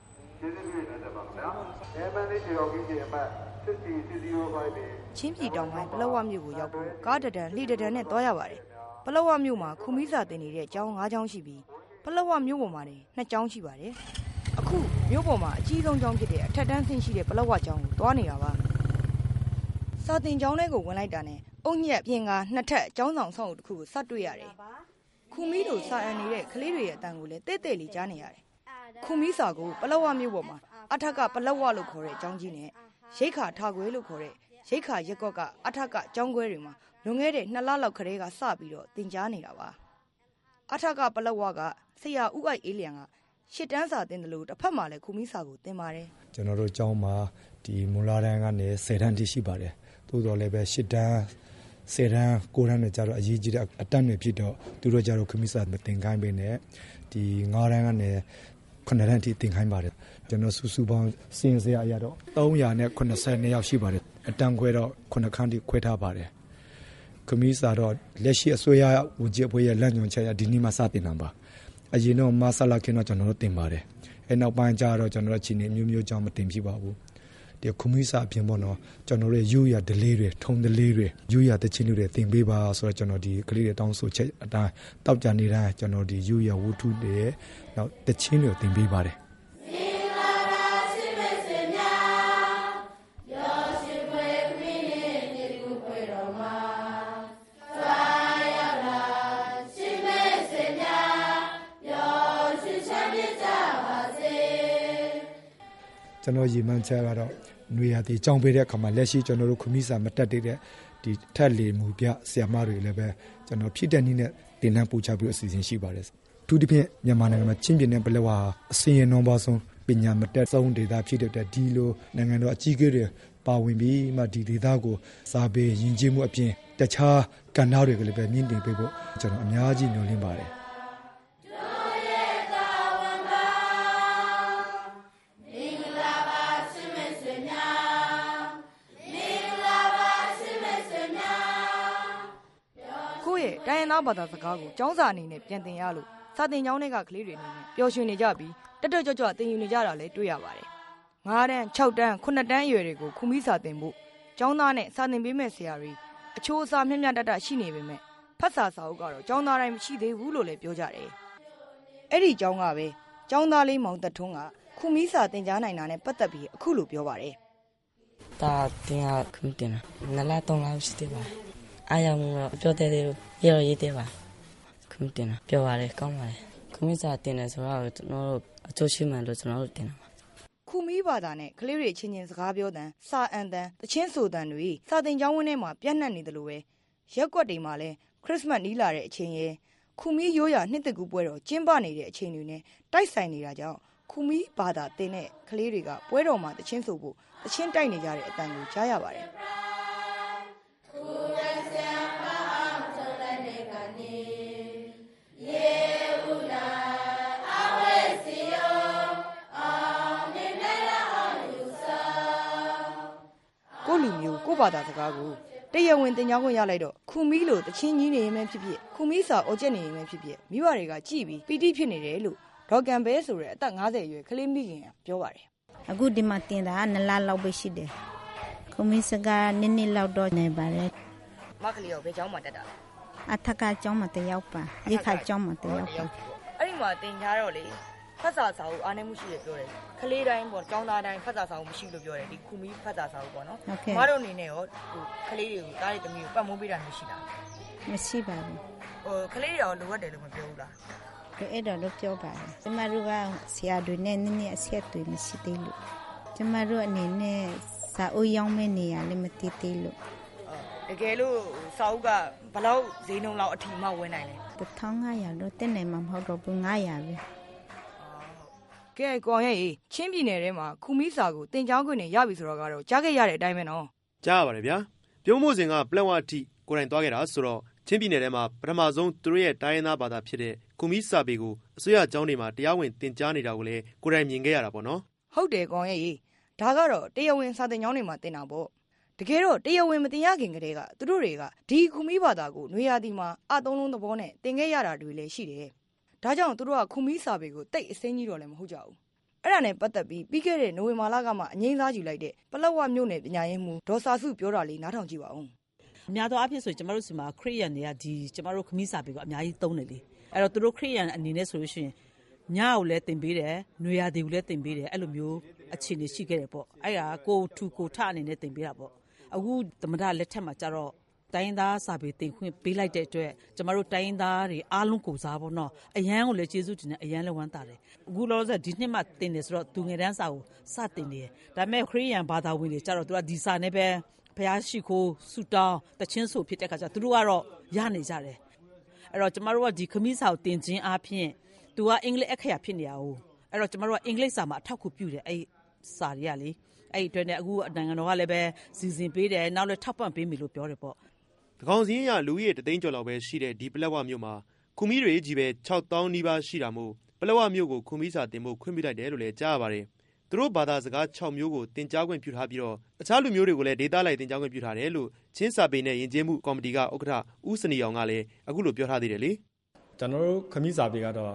ချင်းပြည်တောင်ပိုင်းပလောဝမြို့ကိုရောက်ဖို့ကားတဒံလှေတဒံနဲ့တွားရပါတယ်ပလောဝမြို့မှာခူမီစာသင်နေတဲ့အကျောင်း၅ကျောင်းရှိပြီးပလောဝမြို့ပေါ်မှာလည်း2ကျောင်းရှိပါတယ်အခုမြို့ပေါ်မှာအကြီးဆုံးကျောင်းဖြစ်တဲ့အထက်တန်းဆင်းရှိတဲ့ပလောဝကျောင်းကိုတွားနေတာပါစာသင်ကျောင်းထဲကိုဝင်လိုက်တာနဲ့အုတ်ညက်ပြင်က2ထပ်ကျောင်းဆောင်ဆောက်အုပ်တစ်ခုကိုစတွေ့ရတယ်ခူမီတို့စာအန်နေတဲ့ကလေးတွေရဲ့အတန်ကိုလည်းတဲ့တဲ့လေးကြားနေရတယ်ခူမီစာကိုပလောဝမြို့ပေါ်မှာအထက်ကပလောဝလို့ခေါ်တဲ့အကျောင်းကြီးနဲ့ရိတ်ခါထားခွဲလို့ခေါ်တဲ့ရိတ်ခါရက်ကွက်ကအထက်ကကျောင်းခွဲတွေမှာလွန်ခဲ့တဲ့2လလောက်ခရဲကစပြီးတော့သင်ကြားနေတာပါအထက်ကပလောဝကဆရာဦးအိုက်အေးလျံကရှစ်တန်းစာသင်တယ်လို့တစ်ဖက်မှာလည်းခူမီစာကိုသင်ပါတယ်ကျွန်တော်တို့ကျောင်းမှာဒီမူလာတန်းကနေ10တန်းထိရှိပါတယ်သို့တော်လည်းပဲ10တန်း10တန်း9တန်းနဲ့ကြတော့အရေးကြီးတဲ့အတန်းတွေဖြစ်တော့သူတို့ကြတော့ခူမီစာမသင်ခိုင်းပေးနဲ့ဒီ9တန်းကနေ9တန်းထိသင်ခိုင်းပါတယ်ကျွန်တော်စုစုပေါင်းစီရင်စရာအရတော့382ယောက်ရှိပါတယ်အတန်းခွဲတော့9ခန်းထိခွဲထားပါတယ်ခူမီစာတော့လက်ရှိအစိုးရဝန်ကြီးအဖွဲ့ရဲ့လမ်းညွှန်ချက်အရဒီနေ့မှစတင်တာပါအရင်တော့မဆလာခင်တော့ကျွန်တော်တို့တင်ပါတယ်အဲနောက်ပိုင်းကျတော့ကျွန်တော်တို့ချင်းနေမျိုးမျိုးကြောင့်မတင်ဖြစ်ပါဘူးဒီခူမီစာအပြင်ပေါ့နော်ကျွန်တော်တို့ယူရဒလေးတွေထုံဒလေးတွေယူရတချင်းတွေတင်ပေးပါဆိုတော့ကျွန်တော်ဒီကလေးတွေတောင်းဆိုချက်အတိုင်းတောက်ကြနေတိုင်းကျွန်တော်ဒီယူရဝုထုတွေနောက်တချင်းတွေတင်ပေးပါတယ်ကျွန်တော်ရည်မှန်းချက်ကတော့ຫນွေရာသီကြောင်းပေးတဲ့အခါမှာလက်ရှိကျွန်တော်တို့ခူမီစာမတက်တဲ့ဒီထက်လေမှုပြဆရာမတွေလည်းပဲကျွန်တော်ဖြစ်တဲ့နည်းနဲ့တင်နန်းပူချပြီးအစီအစဉ်ရှိပါတယ်။သူတစ်ဖြင့်မြန်မာနိုင်ငံမှာချင်းပြည်နယ်ပလက်ဝါအစင်းရနှောင်းပါဆုံးပညာမတက်ဆုံးဒေသဖြစ်တဲ့ဒီလိုနိုင်ငံတော်အကြီးအကဲတွေပါဝင်ပြီးမှဒီဒေသကိုစာပေယဉ်ကျေးမှုအပြင်တခြားကဏ္ဍတွေကလည်းပဲမြင့်တင်ပေးဖို့ကျွန်တော်အများကြီးညွှန်လင်းပါတယ်တိုင်းရင်းသားဘာသာစကားကိုကျောင်းစာအနေနဲ့ပြန်သင်ရလို့စာသင်ကျောင်းတွေကကလေးတွေအနေနဲ့ပျော်ရွှင်နေကြပြီးတက်တက်ကြွကြွသင်ယူနေကြတာလည်းတွေ့ရပါတယ်9တန်း6တန်း9တန်းအရွယ်တွေကိုခူမီစာသင်ဖို့ကျောင်းသားနဲ့စာသင်ပေးမဲ့ဆရာတွေအချိုးအစားမျှမျှတတရှိနေပေမဲ့ဖတ်စာစာအုပ်ကတော့ကျောင်းသားတိုင်းမရှိသေးဘူးလို့လည်းပြောကြတယ်အဲ့ဒီကျောင်းကပဲကျောင်းသားလေးမောင်သက်ထွန်းကခခုမီးစာတင်ကြားနိုင်တာနဲ့ပတ်သက်ပြီးအခုလိုပြောပါတယ်။ဒါတင်ရခုတင်တာ2လ3လရှိသေးပါ။အားရမှုတော့ပြောတဲ့သေးရောရေးသေးပါ။ခုတင်တာပြောပါလေကောင်းပါလေ။ခုမီးစာတင်တယ်ဆိုတော့ကျွန်တော်တို့အကျိုးရှိမှန်လို့ကျွန်တော်တို့တင်တာပါ။ခုမီးဘာသာနဲ့ကလေးတွေချင်းချင်းစကားပြောတဲ့စာအန်တန်တချင်းဆိုတဲ့တွေစာတင်ကျောင်းဝင်းထဲမှာပြန့်နှံ့နေတယ်လို့ပဲရက်ကွက်တွေမှာလည်းခရစ်စမတ်နီးလာတဲ့အချိန်ရဲ့ခုမီးရိုးရာနှစ်သက်ကူပွဲတော်ကျင်းပနေတဲ့အချိန်တွေနဲ့တိုက်ဆိုင်နေတာကြောင့်ခုမီးဘာသာတင်တဲ့ကလေးတွေကပွဲတော်မှာတချင်းဆိုဖို့တချင်းတိုက်နေကြတဲ့အတန်ကိုကြားရပါတယ်ကိုလူမျိုးကိုဘာသာစကားကိုတရားဝင်တင်ကြားခွင့်ရလိုက်တော့ခုမီးလို့တချင်းကြီးနေရင်ပဲဖြစ်ဖြစ်ခုမီးစာအော်ကျက်နေရင်ပဲဖြစ်ဖြစ်မိဘတွေကကြည်ပြီးပီတိဖြစ်နေတယ်လို့ဒေါ်ကန်ဘဲဆိုတဲ့အသက်50အရွယ်ကလေးမိခင်ကပြောပါတယ်အခုဒီမှာတင်တာ2လလောက်ပဲရှိတယ်ခုမီးစကားနည်းနည်းလောက်တော့နေပါတယ်မကလေးရောဘယ်ကျောင်းမှာတက်တာလဲအထက်ကကျောင်းမှာတယောက်ပါရိခါကျောင်းမှာတယောက်ပါအဲ့ဒီမှာတင်ကြားတော့လေဖတ်စာစာအုပ်အားနည်းမှုရှိတယ်ပြောတယ်ကလေးတိုင်းပေါ့ကျောင်းသားတိုင်းဖတ်စာစာအုပ်မရှိလို့ပြောတယ်ဒီခုမီးဖတ်စာစာအုပ်ပေါ့နော်မတို့အနေနဲ့ရောကလေးတွေကိုတားတဲ့သမီးကိုပတ်မိုးပေးတာမရှိလားမရှိပါဘူးကလေးတွေရောလိုအပ်တယ်လို့မပြောဘူးလားအဲ့တော့လို့ပြောပါတယ်ကျမတို့ကဆရာတွေနဲ့နည်းနည်းအဆက်တွေမရှိသေးလို့ကျမတို့အနေနဲ့စာအုပ်ရောင်းမဲ့နေရလည်းမတည်သေးလို့တကယ်လို့စာအုပ်ကဘယ်လောက်ဈေးနှုန်းလောက်အထီမှဝင်နိုင်လဲ 1500လို့တက်နိုင်မှာမဟုတ်တော့ဘူး900ပဲကဲကော်ရဲ့ချင်းပြည်နယ်ထဲမှာခူမီးစာကိုတင်ကြောင်းခွင့်နဲ့ရပြီဆိုတော့ကတော့ကြားခဲ့ရတဲ့အတိုင်းပဲနော်ကြားရပါတယ်ဗျာပြုံးမို့စဉ်ကပလက်ဝအထိကိုယ်တိုင်သွားခဲ့တာဆိုတော့ချင်းပြည်နယ်ထဲမှာပထမဆုံးသူတို့ရဲ့တိုင်းရင်းသားဘာသာဖြစ်တဲ့ခူမီးစာပေကိုအစိုးရကျောင်းတွေမှာတရားဝင်တင်ကြားနေတာကိုလည်းကိုယ်တိုင်မြင်ခဲ့ရတာပေါ့နော်ဟုတ်တယ်ကော်ရဲ့ဒါကတော့တရားဝင်စာတင်ကျောင်းတွေမှာတင်တာပေါ့တကယ်တော့တရားဝင်မတင်ရခင်ကတည်းကသူတို့တွေကဒီခူမီးဘာသာကိုနွေရာသီမှာအသုံးလုံးသဘောနဲ့တင်ခဲ့ရတာတွေလည်းရှိတယ်ဒါကြောင့်သူတို့ကခူမီးစာပေကိုတိတ်အစိမ်းကြီးတော့လည်းမဟုတ်ကြဘူးအဲ့ဒါနဲ့ပတ်သက်ပြီးပြီးခဲ့တဲ့နိုဝင်ဘာလကမှအငိမ့်စားယူလိုက်တဲ့ပလက်ဝမြို့နယ်ပညာရေးမှူးဒေါ်စာစုပြောတာလေးနားထောင်ကြည့်ပါဦးအများသောအားဖြင့်ဆိုကျမတို့စီမှာခရစ်ယာန်တွေကဒီကျမတို့ခမီးစာပေကိုအများကြီးသုံးတယ်လေအဲ့တော့သူတို့ခရစ်ယာန်အနေနဲ့ဆိုလို့ရှိရင်ညကိုလည်းတင်ပေးတယ်နွေရာသီကိုလည်းတင်ပေးတယ်အဲ့လိုမျိုးအခြေအနေရှိခဲ့တယ်ပေါ့အဲ့ဒါကိုထူကိုထအနေနဲ့တင်ပေးတာပေါ့အခုသမဒလက်ထက်မှာကျတော့တိုင်းသားစာပေတင်ခွင့်ပေးလိုက်တဲ့အတွက်ကျမတို့တိုင်းသားတွေအားလုံးကိုစားပေါ့နော်အရန်ကိုလည်းကျေးဇူးတင်တယ်အရန်လည်းဝမ်းသာတယ်အခုလောလောဆယ်ဒီနှစ်မှတင်တယ်ဆိုတော့သူငယ်တန်းစာကိုစတင်နေတယ်ဒါပေမဲ့ခရစ်ယာန်ဘာသာဝင်တွေကျတော့သူကဒီစာနဲ့ပဲဖျားရှိခိုးဆူတောင်းတချင်းဆိုဖြစ်တဲ့ခါကျသူတို့ကတော့ရနေကြတယ်အဲ့တော့ကျမတို့ကဒီခမီးစာကိုတင်ခြင်းအပြင်သူကအင်္ဂလိပ်အခရာဖြစ်နေရအောင်အဲ့တော့ကျမတို့ကအင်္ဂလိပ်စာမှာအထောက်အကူပြုတယ်အဲ့စာတွေကလေအဲ့အတွက်နဲ့အခုနိုင်ငံတော်ကလည်းပဲစီစဉ်ပေးတယ်နောက်လည်းထောက်ပံ့ပေးမယ်လို့ပြောတယ်ပေါ့တကောင်စီရင်ရလူကြီး3သိန်းကျော်လောက်ပဲရှိတဲ့ဒီပလက်ဝမြို့မှာခူမီးတွေကြီးပဲ6000နီးပါးရှိတာမို့ပလက်ဝမြို့ကိုခူမီးစာတင်ဖို့ခွင့်ပြုလိုက်တယ်လို့လည်းကြားရပါတယ်သူတို့ဘာသာစကား6မျိုးကိုတင်ကြားခွင့်ပြုထားပြီးတော့အခြားလူမျိုးတွေကိုလည်းဒေသလိုက်တင်ကြားခွင့်ပြုထားတယ်လို့ချင်းစာပေနဲ့ယဉ်ကျေးမှုကော်မတီကဥက္ကဋ္ဌဦးစနီအောင်ကလည်းအခုလိုပြောထားသေးတယ်လေကျွန်တော်တို့ခမီးစာပေကတော့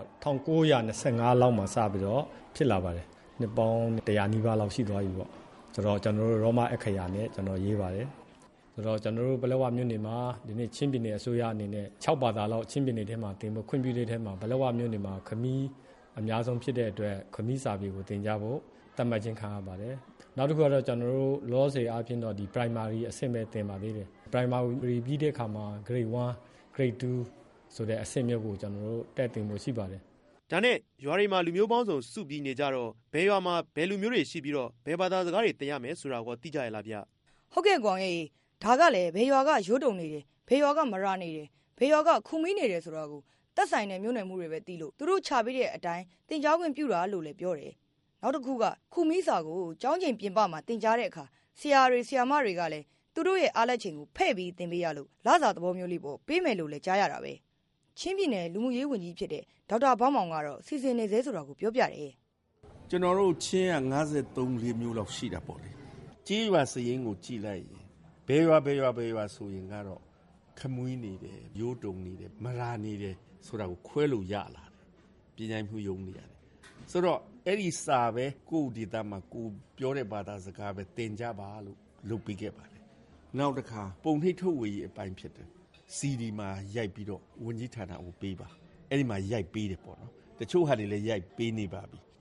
1925လောက်မှာစပြီးတော့ဖြစ်လာပါတယ်နှစ်ပေါင်း100နီးပါးလောက်ရှိသွားပြီပေါ့ဆိုတော့ကျွန်တော်တို့ရောမအခရာနဲ့ကျွန်တော်ရေးပါတယ်ဆိုတော့ကျွန်တော်တို့ပလက်ဝမြို့နယ်မှာဒီနေ့ချင်းပြည်နယ်အစိုးရအနေနဲ့6ဘာသာလောက်ချင်းပြည်နယ်ထဲမှာတင်ဖို့ခွင့်ပြုတဲ့ထဲမှာပလက်ဝမြို့နယ်မှာခမီးအများဆုံးဖြစ်တဲ့အတွက်ခမီးစာပေကိုတင်ကြဖို့တတ်မှတ်ခြင်းခံရပါတယ်နောက်တစ်ခုကတော့ကျွန်တော်တို့လောစေအားဖြင့်တော့ဒီ primary အဆင့်ပဲတင်ပါသေးတယ် primary ပြီးတဲ့အခါမှာ grade 1 grade 2ဆိုတဲ့အဆင့်မျိုးကိုကျွန်တော်တို့တက်တင်ဖို့ရှိပါတယ်ဒါနဲ့ရွာတွေမှာလူမျိုးပေါင်းစုံစုပြီးနေကြတော့ဘယ်ရွာမှာဘယ်လူမျိုးတွေရှိပြီးတော့ဘယ်ဘာသာစကားတွေတင်ရမယ်ဆိုတာကိုသိကြရလားဗျဟုတ်ကဲ့ကွန်ရဲ့ဒါကလည်းဘယ်ရွာကရိုးတုံနေတယ်ဘယ်ရွာကမရနေတယ်ဘယ်ရွာကခူမီးနေတယ်ဆိုတော့ကိုတက်ဆိုင်တဲ့မြို့နယ်မှုတွေပဲတီးလို့သူတို့ခြာပေးတဲ့အတိုင်းတင်ကြားခွင့်ပြုတာလို့လည်းပြောတယ်နောက်တစ်ခုကခူမီးစာကိုကျောင်းချိန်ပြင်ပမှာတင်ကြားတဲ့အခါဆရာတွေဆရာမတွေကလည်းသူတို့ရဲ့အားလက်ချိန်ကိုဖဲ့ပြီးတင်ပေးရလို့လစာသဘောမျိုးလေးပေါ့ပေးမယ်လို့လည်းကြားရတာပဲချင်းပြည်နယ်လူမှုရေးဝန်ကြီးဖြစ်တဲ့ဒေါက်တာဘောင်းမောင်ကတော့စီစဉ်နေသေးဆိုတာကိုပြောပြတယ်ကျွန်တော်တို့ချင်းက53မျိုးလောက်ရှိတာပေါ့လေကြေးရွာစရင်ကိုကြည်လိုက်ရင်ဘယ်ရွာဆိုရင်ကတော့ခမွီးနေတယ်ရိုးတုံနေတယ်မရာနေတယ်ဆိုတာကိုခွဲလို့ရလာတယ်ပြည်နိုင်မှုယုံနေရတယ်ဆိုတော့အဲ့ဒီစာပဲကိုယ်ဒီသားမှာကိုပြောတဲ့ဘာသာစကားပဲသင်ကြပါလို့လုပ်ပေးခဲ့ပါတယ်နောက်တစ်ခါပုံနှိပ်ထုတ်ဝေရေးအပိုင်းဖြစ်တယ်CD မှာရိုက်ပြီးတော့ဝန်ကြီးဌာနကိုပေးပါအဲ့ဒီမှာရိုက်ပေးတယ်ပေါ့နော်တချို့ဟာတွေလည်းရိုက်ပေးနေပါပြီ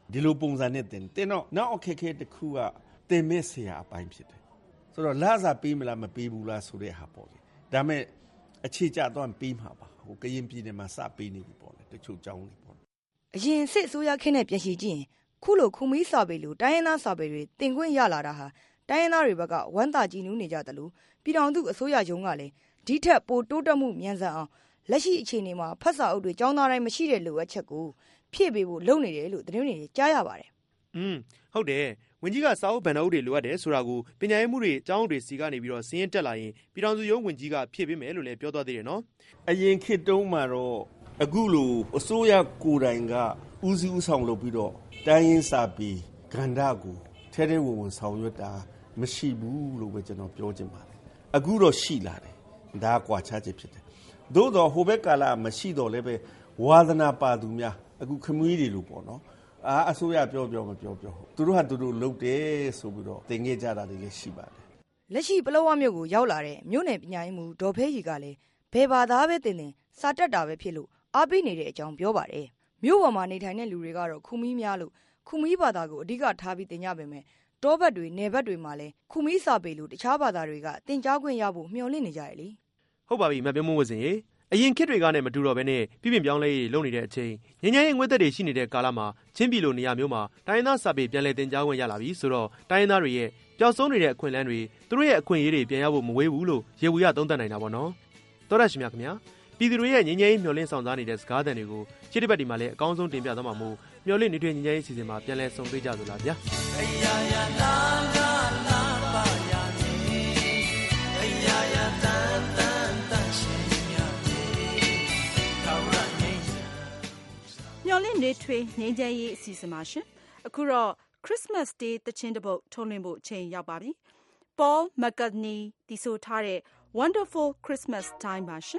ဒီလိုပုံစံနဲ့တင်တော့နောက်အခက်အခဲတစ်ခုကတင်မဲ့ဆရာအပိုင်းဖြစ်တယ်ဆိုတော့လာစာပေးမလားမပေးဘူးလားဆိုတဲ့ဟာပေါ့လေဒါမဲ့အခြေကျတော့ပေးမှာပါဟိုကရင်ပြည်နယ်မှာစပေးနေပြီပေါ့လေတချို့ကျောင်းတွေပေါ့အရင်စစ်အစိုးရခင်းနဲ့ပြန်ရှိကြည့်ရင်ခုလိုခူမီစာပေလိုတိုင်းရင်းသားစာပေတွေတင်ခွင့်ရလာတာဟာတိုင်းရင်းသားတွေဘက်ကဝမ်းသာကြည်နူးနေကြတယ်လို့ပြည်ထောင်စုအစိုးရရုံးကလည်းဒီထက်ပိုတိုးတက်မှုမြန်ဆန်အောင်လက်ရှိအခြေအနေမှာဖတ်စာအုပ်တွေကျောင်းသားတိုင်းမရှိတဲ့လိုအပ်ချက်ကိုဖြည့်ပေးဖို့လုပ်နေတယ်လို့သတင်းတွေကြားရပါတယ်ဟုတ်တယ်ဝင်ကြီးကစာအုပ်ဗန်အုပ်တွေလိုအပ်တယ်ဆိုတာကိုပညာရေးမှုတွေအကြောင်းတွေစီကနေပြီးတော့စင်းရင်တက်လာရင်ပြည်ထောင်စုရုံးဝင်ကြီးကဖြည့်ပေးမယ်လို့လည်းပြောသွားသေးတယ်နော်အရင်ခေတ်တုန်းမှာတော့အခုလိုအစိုးရကိုယ်တိုင်ကဦးစီးဦးဆောင်လုပ်ပြီးတော့တိုင်းရင်းစာပေကဏ္ဍကိုထဲထဲဝင်ဝင်ဆောင်ရွက်တာမရှိဘူးလို့ပဲကျွန်တော်ပြောချင်ပါတယ်အခုတော့ရှိလာတယ်ဒါကွာခြားချက်ဖြစ်တယ်သို့တော့ဟိုဘက်ကာလမရှိတော့လည်းပဲဝါသနာပါသူများအခုခမွေးတွေလို့ပေါ့နော်အစိုးရပြောမပြောသူတို့ဟာသူတို့လုပ်တယ်ဆိုပြီးတော့တင်ခဲ့ကြတာတွေလည်းရှိပါတယ်လက်ရှိပလောဝမြို့ကိုရောက်လာတဲ့မြို့နယ်ပညာရေးမှူးဒေါ်ဖဲရီကလည်းဘယ်ဘာသာပဲတင်စာတက်တာပဲဖြစ်လို့အားပေးနေတဲ့အကြောင်းပြောပါတယ်မြို့ပေါ်မှာနေထိုင်တဲ့လူတွေကတော့ခူမီများလို့ခူမီဘာသာကိုအဓိကထားပြီးတင်ကြပေမဲ့တောဘက်တွေနယ်ဘက်တွေမှာလည်းခူမီစာပေလို့တခြားဘာသာတွေကတင်ကြားခွင့်ရဖို့မျှော်လင့်နေကြတယ်လေဟုတ်ပါပြီမပြောမဝစင်ရေအရင်ခေတ်တွေကနဲ့မတူတော့ဘဲနဲ့ပြည်ပြင်ပြောင်းလဲရေးလုပ်နေတဲ့အချိန်ငញ្ញရဲ့ငွေသက်တွေရှိနေတဲ့ကာလမှာချင်းပြည်လိုနေရာမျိုးမှာတိုင်းရင်းသားစာပေပြန်လည်တင်ကြားခွင့်ရလာပြီဆိုတော့တိုင်းရင်းသားတွေရဲ့ပျောက်ဆုံးနေတဲ့အခွင့်အလမ်းတွေသူတို့ရဲ့အခွင့်အရေးတွေပြန်ရဖို့မဝေးဘူးလို့ရေဝူရသုံးသပ်နိုင်တာပေါ့နော်သောရရှိမြခင်ဗျာပြည်သူတွေရဲ့ငញ្ញရေးမျှော်လင့်ဆောင်စားနေတဲ့စကားသံတွေကိုခြေတစ်ပတ်ဒီမှာလည်းအကောင်းဆုံးတင်ပြသွားမှာမို့မျှော်လင့်နေတွေ့ငញ្ញရေးအစီအစဉ်မှာပြန်လည်ဆုံတွေ့ကြသလားဗျာမျော်လင့်နေထွေးငြိမ်းချမ်းရေးအစီအစဉ်ပါရှင်အခုတော့ Christmas Day သချင်းတစ်ပုဒ်ထုတ်လွှင့်ဖို့အချိန်ရောက်ပါပြီ Paul McCartney တီးဆိုထားတဲ့ Wonderful Christmas Time ပါရှင်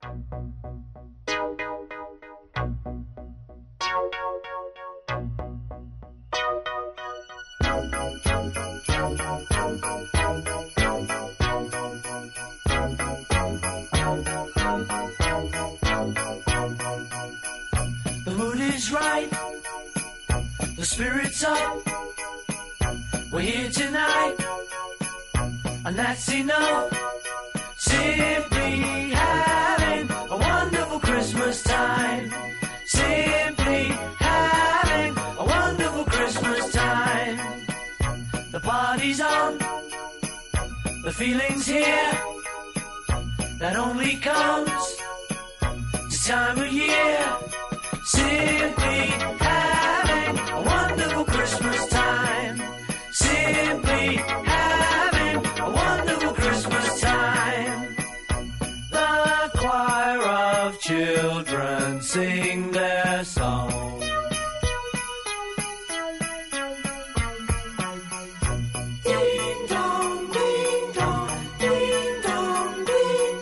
The mood is right, the spirit's up, we're here tonight, and that's enough, simply having a wonderful Christmas time, simply having a wonderful Christmas time, the party's on, the feeling's here, that only comes this time of year, simply having a wonderful Christmas time. Simply having a wonderful Christmas time. The choir of children sing their song. Ding dong, ding dong, ding dong, ding.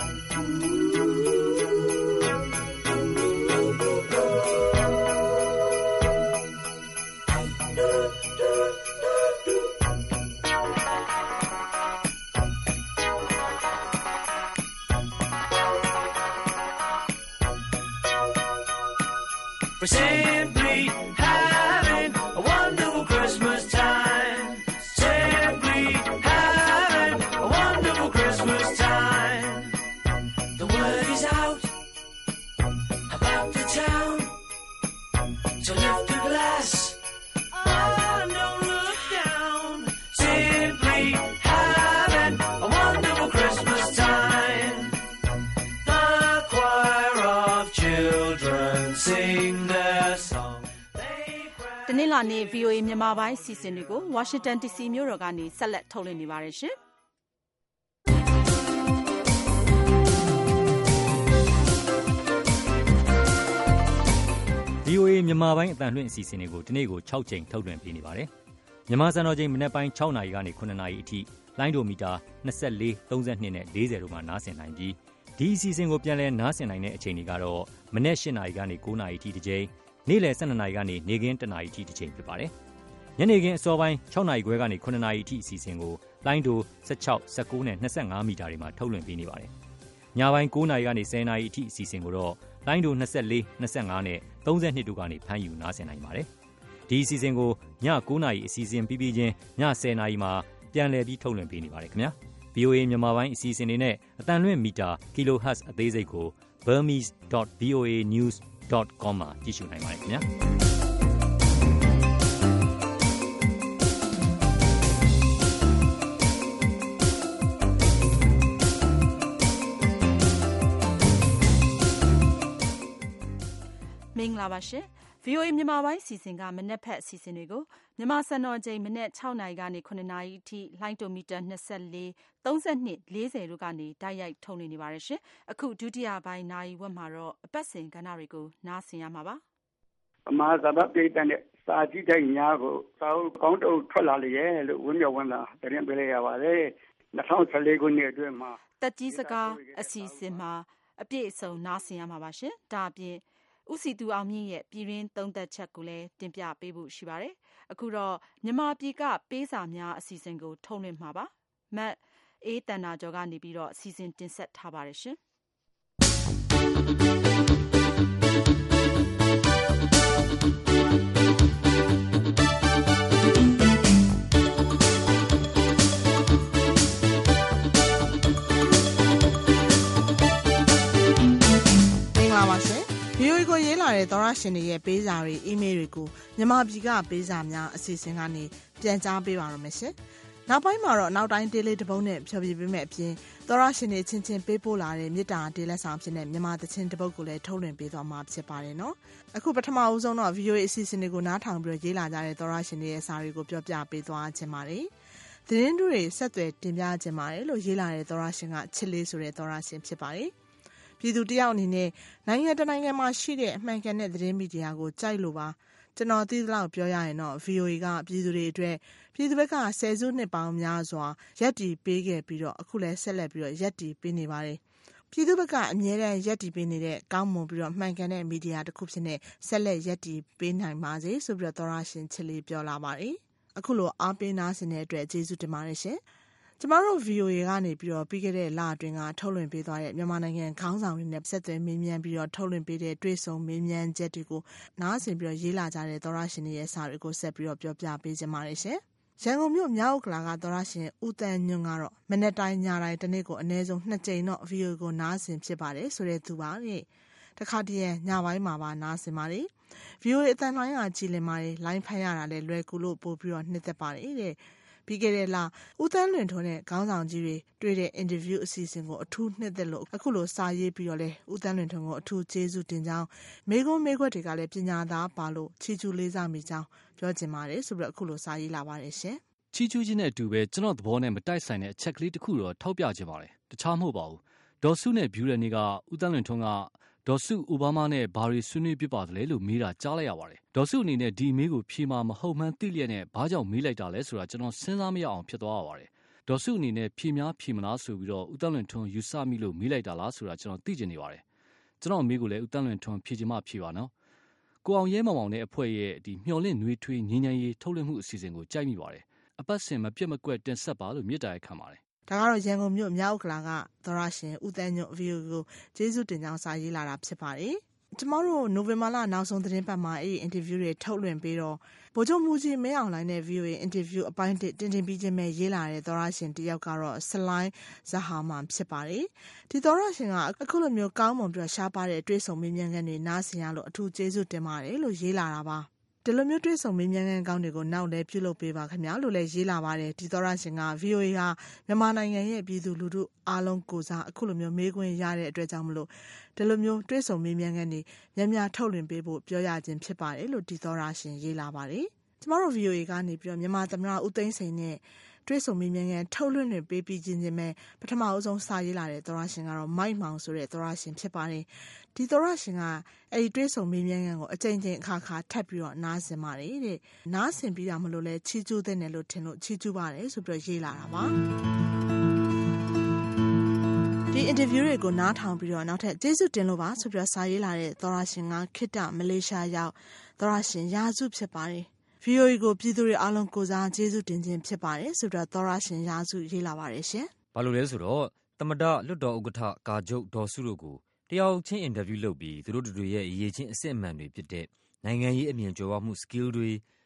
We're simply having a wonderful Christmas time. Simply having a wonderful Christmas time. The word is out about the town. So lift a glass. Oh, don't look down. Simply having a wonderful Christmas time. The choir of children sing their song. တနင်္လာနေ့ VOA မြန်မာပိုင်းအစီအစဉ်တွေကို Washington DC မြို့တော်ကနေဆက်လက်ထုတ်လွှင့်နေပါတယ်ရှင်။ VOA မြန်မာပိုင်းအသံလွှင့်အစီအစဉ်တွေကိုဒီနေ့ကို6ချိန်ထုတ်လွှင့်ပေးနေပါတယ်။မြန်မာစံတော်ချိန်မနက်ပိုင်း6နာရီကနေ9နာရီအထိလိုင်းဒိုမီတာ24 32နဲ့40တို့မှာနားဆင်နိုင်ပြီးဒီအစီအစဉ်ကိုပြန်လည်နားဆင်နိုင်တဲ့အချိန်တွေကတော့မနက်8နာရီကနေ9နာရီအထိတစ်ချိန်နေ့လယ်12နာရီကနေနေ့ခင်း1နာရီအထိတစ်ချိန်ဖြစ်ပါတယ်။ညနေခင်းအစောပိုင်း6နာရီခွဲကနေ9နာရီအထိအစီအစဉ်ကိုလိုင်းဒို16 19နဲ့25မီတာတွေမှာထုတ်လွှင့်ပေးနေပါတယ်။ညပိုင်း9နာရီကနေ10နာရီအထိအစီအစဉ်ကိုတော့လိုင်းဒို24 25နဲ့32တို့ကနေဖမ်းယူနားဆင်နိုင်ပါတယ်။ဒီအစီအစဉ်ကိုည9:00 နာရီအစီအစဉ်ပြီးပြီးချင်းည10:00 နာရီမှာပြန်လည်ပြီးထုတ်လွှင့်ပေးနေပါတယ်ခင်ဗျာ VOA မြန်မာပိုင်းအစီအစဉ်တွေနဲ့အတန်လွင့်မီတာ kilohertz အသေးစိတ်ကို burmese.voanews.com မှာကြည့်ရှုနိုင်ပါတယ်ခင်ဗျာမင်္ဂလာပါရှင် VOA မြန်မာပိုင်းစီစဉ်ကမနက်ဖက်အစီအစဉ်တွေကိုမြန်မာစံတော်ချိန်မနက်6:00 နာရီကနေ9:00 နာရီအထိလိုင်းတိုမီတာ24 32 40တို့ကနေတိုက်ရိုက်ထုတ်လွှင့်နေပါတယ်ရှင်အခုဒုတိယပိုင်းနာရီဝက်မှာတော့အပတ်စဉ်ကဏ္ဍတွေကိုနားဆင်ရမှာပါအမှားစဘာပိတ်တဲ့စာကြည့်တဲ့ညာကိုစာအုပ်ကောင်းတုံထွက်လာလေလို့ဝင်းမြော်ဝင်းလာတင်ပြလိုက်ရပါတယ်2014ခုနှစ်အတွင်းမှာတက်ကြီးစကားအစီအစဉ်မှာအပြည့်အစုံနားဆင်ရမှာပါရှင်ဒါအပြင်ဦးစီသူအောင်မြင့်ရဲ့ပြည်ရင်းသုံးသက်ချက်ကိုလည်းတင်ပြပေးဖို့ရှိပါတယ်။အခုတော့မြန်မာပြည်ကပေးစာများအစီအစဉ်ကိုထုတ်လွှင့်မှာပါ။မတ်အေးတန်နာကျော်ကနေပြီးတော့အစီအစဉ်တင်ဆက်ထားပါတယ်ရှင်။မင်္ဂလာပါရှင်VOA ကိုရေးလာတဲ့သောရရှင်တွေရဲ့ပေးစာတွေအီးမေးလ်တွေကိုမြန်မာပြည်ကပေးစာများအစီအစဉ်ကနေပြန်ကြားပေးပါရမယ်ရှင်။နောက်ပိုင်းမှာတော့နောက်တိုင်းတေးလေးတစ်ပုဒ်နဲ့ဖြောပြပေးမယ့်အပြင်သောရရှင်တွေချင်းချင်းပေးပို့လာတဲ့မေတ္တာတေးလက်ဆောင်ဖြစ်တဲ့မြန်မာသချင်းတစ်ပုဒ်ကိုလည်းထုတ်လွှင့်ပေးသွားမှာဖြစ်ပါတယ်နော်။အခုပထမဦးဆုံးတော့ VOA အစီအစဉ်တွေကိုနားထောင်ပြီးရေးလာကြတဲ့သောရရှင်တွေရဲ့စာတွေကိုပြောပြပေးသွားခြင်းပါတယ်။သတင်းတွေဆက်သွယ်တင်ပြခြင်းပါတယ်လို့ရေးလာတဲ့သောရရှင်ကချစ်လေးဆိုတဲ့သောရရှင်ဖြစ်ပါတယ်။ပြည်သူတယောက်အနေနဲ့နိုင်ငံတနိုင်ငံမှာရှိတဲ့အမှန်ကန်တဲ့သတင်းမီဒီယာကိုကြိုက်လို့ပါကျွန်တော်သိသလောက်ပြောရရင်တော့ VOA ကပြည်သူတွေအတွက်ပြည်သူဘက်ကဆယ်စုနှစ်ပေါင်းများစွာရပ်တည်ပေးခဲ့ပြီးတော့အခုလည်းဆက်လက်ပြီးတော့ရပ်တည်ပေးနေပါတယ်ပြည်သူဘက်ကအမြဲတမ်းရပ်တည်ပေးနေတဲ့ကောင်းမွန်ပြီးတော့မှန်ကန်တဲ့မီဒီယာတစ်ခုဖြစ်နေဆက်လက်ရပ်တည်ပေးနိုင်ပါစေဆိုပြီးတော့သောရရှင်ချစ်လေးပြောလာပါတယ်အခုလိုအားပေးနာဆင်တဲ့အတွက်ကျေးဇူးတင်ပါတယ်ရှင်ကျမတို့ VOA ကနေပြီးတော့ပြီးခဲ့တဲ့လအတွင်းကထုတ်လွှင့်ပေးသွားတဲ့မြန်မာနိုင်ငံခေါင်းဆောင်တွေနဲ့ဆက်သွယ်မေးမြန်းပြီးတော့ထုတ်လွှင့်ပေးတဲ့တွေ့ဆုံမေးမြန်းချက်တွေကိုနားဆင်ပြီးတော့ရေးလာကြတဲ့သောရရှင်တွေရဲ့စာတွေကိုဆက်ပြီးတော့ပြောပြပေးကြပါရစေ။ရန်ကုန်မြို့မြောက်ဥက္ကလာကသောရရှင်ဦးတန်းညွန့်ကတော့မနေ့တိုင်းညတိုင်းတနေ့ကိုအနည်းဆုံး2ကြိမ်တော့ VOA ကိုနားဆင်ဖြစ်ပါတယ်ဆိုတဲ့သူပါတဲ့။တခါတည်းညပိုင်းမှာပါနားဆင်ပါတယ်။ VOA အတန်လိုင်းကကြည်လင်ပါတယ်လိုင်းဖတ်ရတာလည်းလွယ်ကူလို့ပို့ပြီးတော့နှစ်သက်ပါတယ်တဲ့။ပြီးခဲ့တဲ့လဦးတန်းလွင်ထွန်းတဲ့ခေါင်းဆောင်ကြီးတွေတွေ့တဲ့အင်တာဗျူးအစီအစဉ်ကိုအထူးနှစ်သက်လို့အခုလိုစာရေးပြီးတော့လဲဦးတန်းလွင်ထွန်းကိုအထူးကျေးဇူးတင်ကြောင်းမိကုန်းမိခွက်တွေကလည်းပညာသားပါလို့ချီးကျူးလေးစားမိကြောင်းပြောချင်ပါတယ်ဆိုပြီးတော့အခုလိုစာရေးလာပါတယ်ရှင်ချီးကျူးခြင်းနဲ့အတူပဲကျွန်တော်သဘောနဲ့မတိုက်ဆိုင်တဲ့အချက်ကလေးတစ်ခုတော့ထောက်ပြခြင်းပါတယ်တခြားမဟုတ်ပါဘူးဒေါ်စုနဲ့ဗျူတဲ့နေ့ကဦးတန်းလွင်ထွန်းကဒေါ်စုအိုဘားမားနဲ့ဘာတွေဆွေးနွေးပြပါသလဲလို့မေးတာကြားလိုက်ရပါတယ်ဒေါ်စုအနေနဲ့ဒီအမေးကိုဖြေမှာမဟုတ်မှန်းသိလျက်နဲ့ဘာကြောင့်မေးလိုက်တာလဲဆိုတာကျွန်တော်စဉ်းစားမရအောင်ဖြစ်သွားရပါတယ်ဒေါ်စုအနေနဲ့ဖြေများဖြေမလားဆိုပြီးတော့ဦးတန်းလွင်ထွန်းယူဆမိလို့မေးလိုက်တာလားဆိုတာကျွန်တော်သိချင်နေပါတယ်ကျွန်တော်အမေးကိုလည်းဦးတန်းလွင်ထွန်းဖြေချင်မှဖြေပါနော်ကိုအောင်ရဲမောင်မောင်နဲ့အဖွဲ့ရဲ့ဒီမျှော်လင့်နှွေးထွေးငြိမ်းချမ်းရေးထုတ်လွှင့်မှုအစီအစဉ်ကိုကြိုက်မိပါတယ်အပတ်စဉ်မပြတ်မကွက်တင်ဆက်ပါလို့မြစ်တာရက်ခံပါတယ်ဒါကတော့ရန်ကုန်မြို့မြောက်ဥက္ကလာကသောရရှင်ဦးတန်းညွန့် VOA ကိုကျေးဇူးတင်ကြောင်းစာရေးလာတာဖြစ်ပါတယ်ကျမတို့နိုဝင်ဘာလနောက်ဆုံးသတင်းပတ်မှာအဲ့ဒီအင်တာဗျူးတွေထုတ်လွှင့်ပြီးတော့ဗိုလ်ချုပ်မူကြီးမင်းအောင်လှိုင်နဲ့ VOA အင်တာဗျူးအပိုင်းတင်ပြီးချင်းပဲရေးလာတဲ့သောရရှင်တယောက်ကတော့ဆလိုင်းဇဟာမန်ဖြစ်ပါတယ်ဒီသောရရှင်ကအခုလိုမျိုးကောင်းမွန်ပြီးရှားပါတဲ့တွေ့ဆုံမေးမြန်းခန်းတွေနားဆင်ရလို့အထူးကျေးဇူးတင်ပါတယ်လို့ရေးလာတာပါဒီလိုမျိုးတွေ့ဆုံမေးမြန်းခန်းကောင်းတွေကိုနောက်လည်းပြုလုပ်ပေးပါခင်ဗျာလို့လည်းရေးလာပါတယ်ဒီသောရရှင်က VOA ဟာမြန်မာနိုင်ငံရဲ့ပြည်သူလူထုအားလုံးကိုစားအခုလိုမျိုးမေးခွန်းရတဲ့အတွက်ကြောင့်မလို့ဒီလိုမျိုးတွေ့ဆုံမေးမြန်းခန်းတွေများများထုတ်လွှင့်ပေးဖို့ပြောရခြင်းဖြစ်ပါတယ်လို့ဒီသောရရှင်ရေးလာပါတယ်ကျမတို့ VOA ကနေပြီးတော့မြန်မာသမ္မတဦးသိန်းစိန်နဲ့တွေ့ဆုံမေးမြန်းခန်းထုတ်လွှင့်နေပေးပြီးချင်းပဲပထမအဆုံးစာရေးလာတဲ့သောရရှင်ကတော့မိုက်မောင်ဆိုတဲ့သောရရှင်ဖြစ်ပါတယ်ဒီသောရရှင်ကအဲ့ဒီတွေ့ဆုံမေးမြန်းခန်းကိုအကြိမ်ကြိမ်အခါခါထပ်ပြီးတော့နားဆင်ပါတယ်တဲ့နားဆင်ပြီးတာမလို့လဲချီးကျူးတဲ့နယ်လို့ထင်လို့ချီးကျူးပါတယ်ဆိုပြီးတော့ရေးလာတာပါဒီအင်တာဗျူးတွေကိုနားထောင်ပြီးတော့နောက်ထပ်ကျေးဇူးတင်လို့ပါဆိုပြီးတော့စာရေးလာတဲ့သောရရှင်ကခိတ္တမလေးရှားရောက်သောရရှင်ရာစုဖြစ်ပါတယ်VOA ကိုပြည်သူတွေအားလုံးကိုစားကျေးဇူးတင်ခြင်းဖြစ်ပါတယ်ဆိုတော့သောရရှင်ရာစုရေးလာပါတယ်ရှင်ဘာလို့လဲဆိုတော့သမဒလွတ်တော်ဥက္ကဋ္ဌကာချုပ်ဒေါ်စုတို့ကိုတယောက်ချင်းအင်တာဗျူးလုပ်ပြီးသူတို့တွေရဲ့အရေးချင်းအစစ်အမှန်တွေဖြစ်တဲ့နိုင်ငံရေးအမြင်ကျော်ဝမှု skill တွေ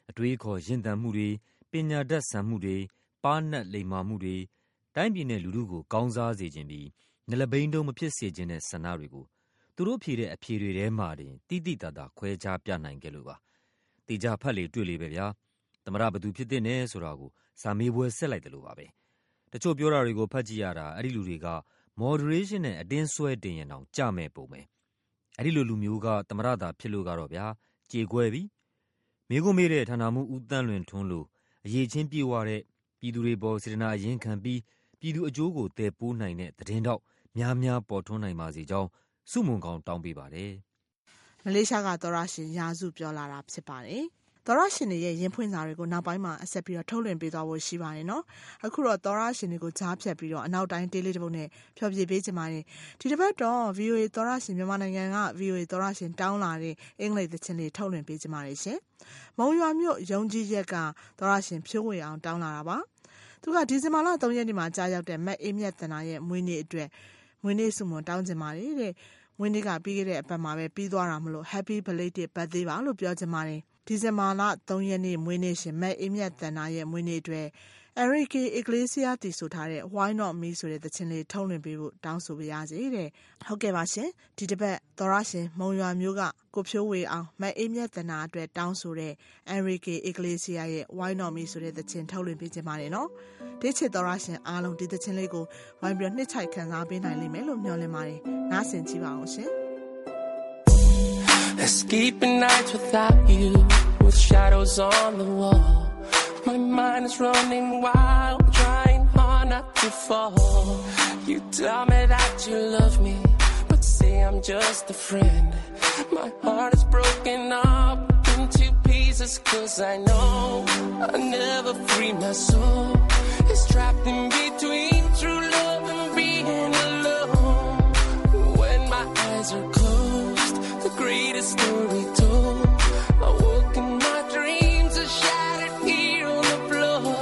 အတွေးခေါ်ရင်သန်မှုတွေပညာတတ်ဆန်မှုတွေပါးနပ်လိမ္မာမှုတွေတိုင်းပြည်နဲ့လူထုကိုကောင်းစားစေခြင်းပြီးနှလဘိန်းတုံးမဖြစ်စေခြင်းတဲ့ဆန္ဒတွေကိုသူတို့ဖြေတဲ့အဖြေတွေထဲမှာတင်တိတိတတ်တာခွဲခြားပြနိုင်ခဲ့လို့ပါတေချာဖတ်လေတွေ့လေပဲဗျာသမရဘသူဖြစ်တဲ့နဲ့ဆိုတာကိုစာမေးပွဲဆက်လိုက်တယ်လို့ပါပဲတချို့ပြောတာတွေကိုဖတ်ကြည့်ရတာအဲ့ဒီလူတွေက moderation နဲ့အတင်းဆွဲတင်ရင်တောင်ကြမဲ့ပုံပဲအဲ့ဒီလိုလူမျိုးကသမရတာဖြစ်လို့ကတော့ဗျာကြေကွဲပြီမိကိုမေးတဲ့ဌာနမှုဦးတန်းလွင်ထွန်းလို့အရေးချင်းပြေဝတဲ့ပြည်သူတွေပေါ်စေတနာအရင်ခံပြီးပြည်သူအကျိုးကိုတည်ပိုးနိုင်တဲ့သတင်းတော့များများပေါ်ထွန်းနိုင်ပါစေကြောင်းစုမုံကောင်တောင်းပေးပါတယ်မလေးရှားကသောရရှင်ရာစုပြောလာတာဖြစ်ပါတယ်သောရရှင်တွေရဲ့ရင်ဖွင့်စာတွေကိုနောက်ပိုင်းမှာအဆက်ပြီးတော့ထုတ်လွှင့်ပေးသွားဖို့ရှိပါတယ်နော်အခုတော့သောရရှင်တွေကိုကြားဖြတ်ပြီးတော့အနောက်တိုင်းတေးလေးတစ်ပုဒ်နဲ့ဖျော်ဖြေပေးကြပါမယ်ဒီတစ်ပတ်တော့ VOA သောရရှင်မြန်မာနိုင်ငံက VOA သောရရှင်တောင်းလာတဲ့အင်္ဂလိပ်သချင်းလေးထုတ်လွှင့်ပေးကြပါမယ်ရှင်မုံရွာမြို့ရုံကြီးရက်ကသောရရှင်ဖြိုးဝေအောင်တောင်းလာတာပါသူကဒီဇင်ဘာလ3ရက်နေ့မှာကြာရောက်တဲ့မက်အေးမြတ်တနာရဲ့မွေးနေ့အတွက်မွေးနေ့ဆုမွန်တောင်းကြပါတယ်တဲ့မွေးနေ့ကပြီးခဲ့တဲ့အပတ်မှာပဲပြီးသွားတာမလို့ Happy belated birthday ပါလို့ပြောချင်ပါတယ်ဒီဇင်ဘာလ3ရက်နေ့မွေးနေ့ရှင်မက်အေးမြတ်တနာရဲ့မွေးနေ့အတွက် Enrique Iglesias တည်ဆိုထားတဲ့ Why Not Me ဆိုတဲ့သချင်းလေးထုတ်လွှင့်ပေးဖို့တောင်းဆိုပါရစေတဲ့ဟုတ်ကဲ့ပါရှင်ဒီတစ်ပတ်သောရရှင်မုံရွာမျိုးကကိုဖြိုးဝေအောင်မက်အေးမြတ်တနာအတွက်တောင်းဆိုတဲ့ Enrique Iglesias ရဲ့ Why Not Me ဆိုတဲ့သချင်းထုတ်လွှင့်ပေးခြင်းပါတယ်နော်ဒီချစ်သောရရှင်အားလုံးဒီသချင်းလေးကိုဝိုင်းပြီးနှစ်ချိုက်ခံစားပေးနိုင်လိမ့်မယ်လို့မျှော်လင့်ပါတယ်နားဆင်ကြည့်ပါအောင်ရှင် Escaping nights without you, with shadows on the wall. My mind is running wild, trying hard not to fall. You tell me that you love me, but say I'm just a friend. My heart is broken up into pieces, 'cause I know I'll never free my soul. It's trapped in between true love and being alone. When my eyes are closed, the greatest story told. I woke in my dreams, are shattered here on the floor.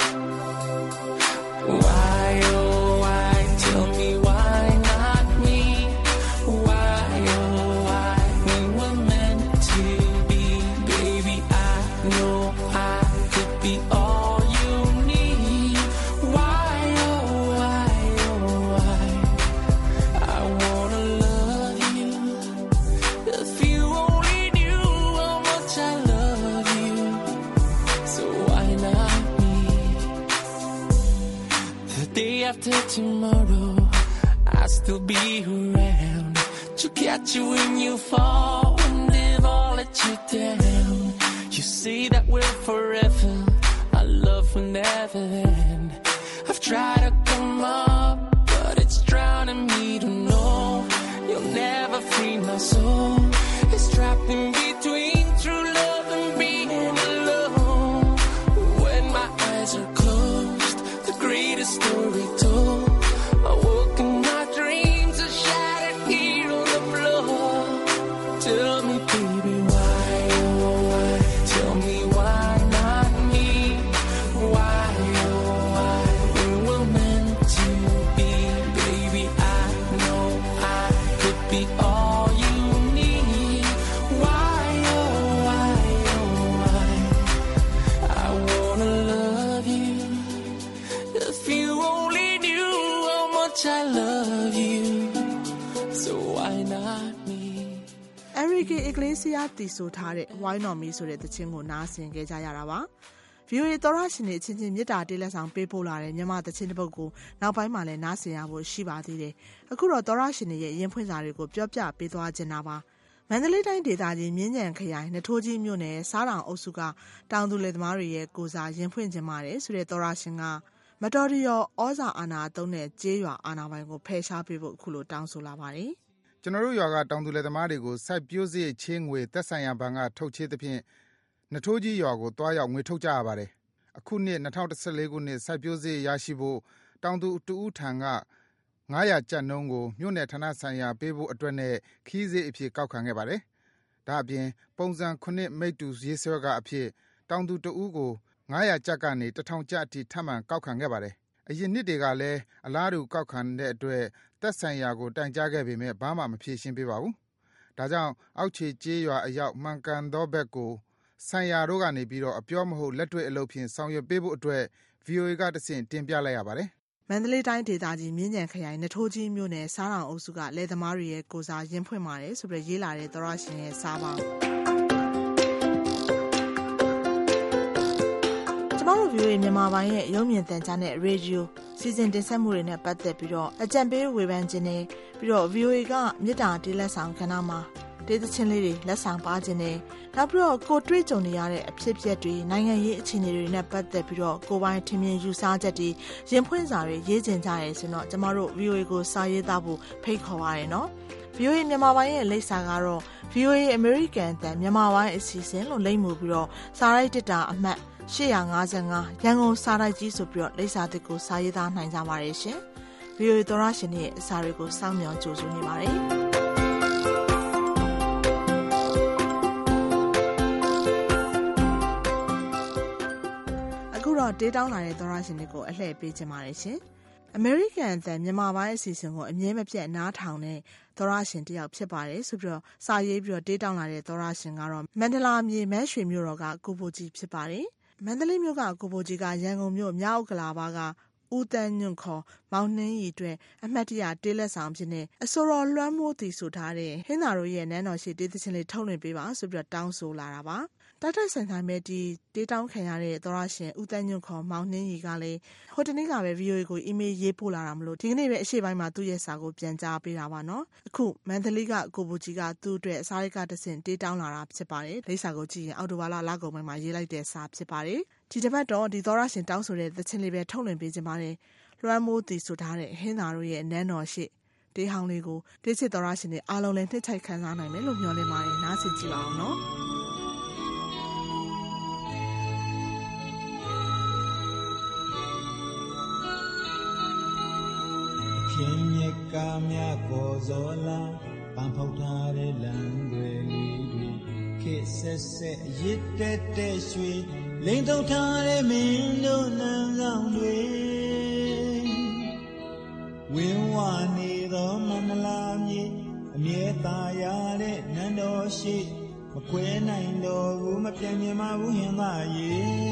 Why, oh why, tell me why not me? Why, oh why, we were meant to be. Baby, I know I could be all you need. Why, oh why, oh why, I wanna love you. If you only knew how much I love you, so why not me? The day after tomorrow, I'll still be around to catch you when you fall and live all let you down. You say that we're forever, our love will never end. I've tried to come up, but it's drowning me to know you'll never free my soul. It's trapped in between true love and being alone. When my eyes are closed, the greatest story told. I woke in my dreams, are shattered here on the floor. Tell me, baby, why, oh why, tell me why not me? Why, oh why, we were meant to be. Baby, I know I could be all you need. Why, oh why, oh why, I wanna love you. If you only knew how much I love you, so why not me? Enrique Iglesias တည်ဆိုထားတဲ့ Why Not Me ဆိုတဲ့သချင်းကိုနားဆင်ကြရတာပါ VOA သောရရှင်တွေအချင်းချင်းမြစ်တာတေးလက်ဆောင်ပေးပို့လာတဲ့မြန်မာသချင်းတစ်ပုဒ်ကိုနောက်ပိုင်းမှာလည်းနားဆင်ရဖို့ရှိပါသေးတယ်အခုတော့သောရရှင်တွေရဲ့ရင်ဖွင့်စာတွေကိုပြောပြပေးသွားခြင်းတာပါမန္တလေးတိုင်းဒေသကြီးမြင်းကြံခရိုင်နထိုးကြီးမြို့နယ်စားတောင်အုပ်စုကတောင်သူလယ်သမားတွေရဲ့ကိုယ်စားရင်ဖွင့်ခြင်းပါတယ်ဆိုတဲ့သောရရှင်ကမတော်တရောဩဇာအာဏာသုံးတဲ့ကြေးရွာအာဏာပိုင်ကိုဖယ်ရှားပေးဖို့အခုလိုတောင်းဆိုလာပါတယ်ကျွန်တော်တို့ရွာကတောင်သူလယ်သမားတွေကိုစိုက်ပျိုးစရိတ်ချင်းငွေသက်ဆိုင်ရာဘဏ်ကထုတ်ချေးသဖြင့်နထိုးကြီးရွာကိုတွားရောက်ငွေထုတ်ကြရပါတယ်အခုနှစ်2014ခုနှစ်စိုက်ပျိုးစရိတ်ရရှိဖို့တောင်သူတူဦးထံက900ကျပ်နှုန်းကိုမြို့နယ်ဌာနဆိုင်ရာပေးဖို့အတွက်နဲ့ခီးစရိတ်အဖြစ်ကောက်ခံခဲ့ပါတယ်ဒါအပြင်ပုံစံ9မိတ္တူရေးဆွဲကအဖြစ်တောင်သူတူဦးကို900ကျပ်ကနေ1000ကျပ်အထိထပ်မံကောက်ခံခဲ့ပါတယ်အရင်နှစ်တွေကလည်းအလားတူကောက်ခံတဲ့အတွက်သက်ဆိုင်ရာကိုတိုင်ကြားခဲ့ပေမဲ့ဘာမှမဖြေရှင်းပေးပါဘူးဒါကြောင့်အောက်ခြေကြေးရွာအရောက်မှန်ကန်သောဘက်ကိုဆိုင်ရာတို့ကနေပြီးတော့အပြောမဟုတ်လက်တွေ့အလုပ်ဖြင့်ဆောင်ရွက်ပေးဖို့အတွက် VOA ကတဆင့်တင်ပြလိုက်ရပါတယ်မန္တလေးတိုင်းဒေသကြီးမြင်းကြံခရိုင်နထိုးကြီးမြို့နယ်စားတောင်အုပ်စုကလယ်သမားတွေရဲ့ကိုစားရင်ဖွင့်ပါတယ်ဆိုပြီးရေးလာတဲ့သောရရှင်ရဲ့စာပါကျမတို့ VOA မြန်မာပိုင်းရဲ့ရုပ်မြင်သံကြားနဲ့ရေဒီယိုစီစဉ်တင်ဆက်မှုတွေနဲ့ပတ်သက်ပြီးတော့အကြံပေးဝေဖန်ခြင်းနဲ့ပြီးတော့ VOA ကမြစ်တာတေးလက်ဆောင်ကဏ္ဍမှာဒေသချင်းလေးတွေလက်ဆောင်ပါခြင်းနဲ့နောက်ပြီးတော့ကိုတွေ့ကြုံနေရတဲ့အဖြစ်အပျက်တွေနိုင်ငံရေးအခြေအနေတွေနဲ့ပတ်သက်ပြီးတော့ကိုပိုင်းထင်မြင်ယူဆချက်တွေရင်ဖွင့်စာတွေရေးကျင်ကြရဲဆိုတော့ကျမတို့ VOA ကိုစာရေးသားဖို့ဖိတ်ခေါ်ပါရနော် VOA မြန်မာပိုင်းရဲ့လိပ်စာကတော့ VOA American တန်မြန်မာပိုင်းအစီအစဉ်လို့လိပ်မှုပြီးတော့စာရိုက်တစ်တာအမှတ်855ရန်ကုန်စာရိုက်ကြီးဆိုပြီးတော့လိပ်စာတစ်ကိုစာရေးသားနိုင်ကြပါရဲ့ရှင် VOA သောရရှင်ရဲ့အစာတွေကိုစောင့်မျှော်ကြိုဆိုနေပါတယ်ဒေးတောင်းလာတဲ့သောရရှင်တွေကိုအလှည့်ပေးခြင်းပါတယ်ရှင်။ American အသံမြန်မာပိုင်းအစီအစဉ်ကိုအမြဲမပြတ်နားထောင်တဲ့သောရရှင်တယောက်ဖြစ်ပါတယ်ဆိုပြီးတော့စာရေးပြီးတော့ဒေးတောင်းလာတဲ့သောရရှင်ကတော့မန္တလာမြေမန်းရွှေမြို့တော်ကကိုဘိုကြီးဖြစ်ပါတယ်။မန္တလေးမြို့ကကိုဘိုကြီးကရန်ကုန်မြို့မြောက်ဥက္ကလာပါကဦးတန်းညွန့်ခေါ်မောင်နှင်းရီအတွက်အမှတ်တရတေးလက်ဆောင်ဖြစ်နေအစိုးရလွှမ်းမိုးတည်ဆိုထားတဲ့ဟင်းသာတို့ရဲ့နန်းတော်ရှိတေးသချင်းလေးထုတ်လွှင့်ပေးပါဆိုပြီးတော့တောင်းဆိုလာတာပါတိုက်တိုက်ဆိုင်ဆိုင်ပဲဒီဒေးတောင်းခံရတဲ့သောရရှင်ဦးတန်းညွန့်ခေါ်မောင်နှင်းရီကလည်းဟိုတနေ့ကပဲ VOA ကိုအီးမေးလ်ရေးပို့လာတာမလို့ဒီကနေ့ပဲအရှိပိုင်းမှာသူ့ရဲ့စာကိုပြန်ကြားပေးတာပါနော်အခုမန္တလေးကကိုဘူကြီးကသူ့အတွက်စာရိုက်ကတဆင့်ဒေးတောင်းလာတာဖြစ်ပါတယ်လိပ်စာကိုကြည့်ရင်အော်တိုဘာလကုန်ပိုင်းမှာရေးလိုက်တဲ့စာဖြစ်ပါတယ်ဒီတစ်ပတ်တော့ဒီသောရရှင်တောင်းဆိုတဲ့သချင်းလေးပဲထုတ်လွှင့်ပေးခြင်းပါတယ်လွှမ်းမိုးတည်ဆိုထားတဲ့ဟင်းသာတို့ရဲ့နန်းတော်ရှိဒေးဟောင်းလေးကိုဒေးချစ်သောရရှင်တွေအားလုံးလည်းနှစ်ချိုက်ခံစားနိုင်မယ်လို့မျှော်လင့်ပါတယ်နားဆင်ကြည့်ပါအောင်နော်ခင်မြက်ကားများကိုဇော်လာပန်းဖောက်ထားတဲ့လမ်းတွေလေးတွေခေတ်ဆက်ဆက်ရစ်တက်တဲ့ရွှေလိမ့်ထုတ်ထားတဲ့မင်းတို့နန်းဆောင်တွေဝင်းဝနေသောမန္တလာမြေအမြဲသာရတဲ့နန်းတော်ရှိမခွဲနိုင်တော့ဘူးမပြတ်မြင်မဘူးဟင်သာရေ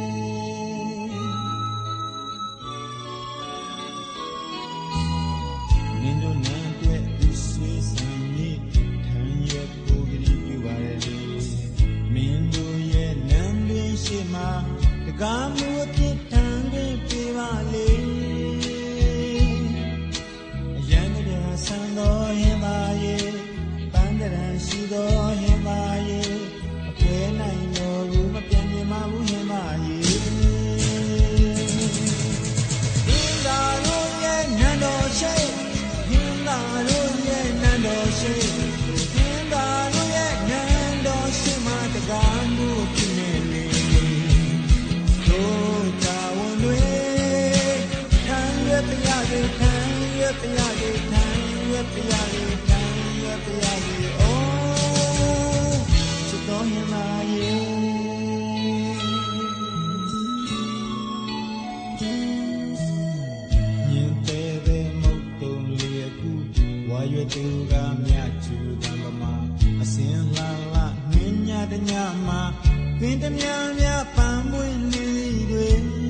မင်းတို့နန်းတွေ့သူဆွေးဆံကြီးထမ်းရွက်ကိုကြည့်ပြပါလေမင်းတို့ရဲ့နန်းတွင်ရှိမှာတကားမှုအဖြစ်ထမ်းပြပါလေဆန်းသောဟင်သာရေပန်းတရံရှိသောဟင်သာရေအခွဲနိုင်တော်ဘူးမပြန်မြင်မဘူးဟင်သာရေဟင်သာတို့ရဲ့နန်းတော်ရှိဟင်သာတို့ရဲ့နန်းတော်ရှိဟင်သာတို့ရဲ့နန်းတော်ရှိမှာတကားမှုဖြစ်နေလေတို့တာဝန်တွေခံရတရားတွေခံရတရားတွေတရားလေးတရားလေးအိုးချစ်တော်ရင်လာရဲ့ညင်သေးတဲ့မုတ်တုံလေးကူဝါရွယ်တူကမြတ်ချူတံပမာအစင်လာလာနှင်းညတညမှာပင်တမြများပန်းပွင့်နေတွေ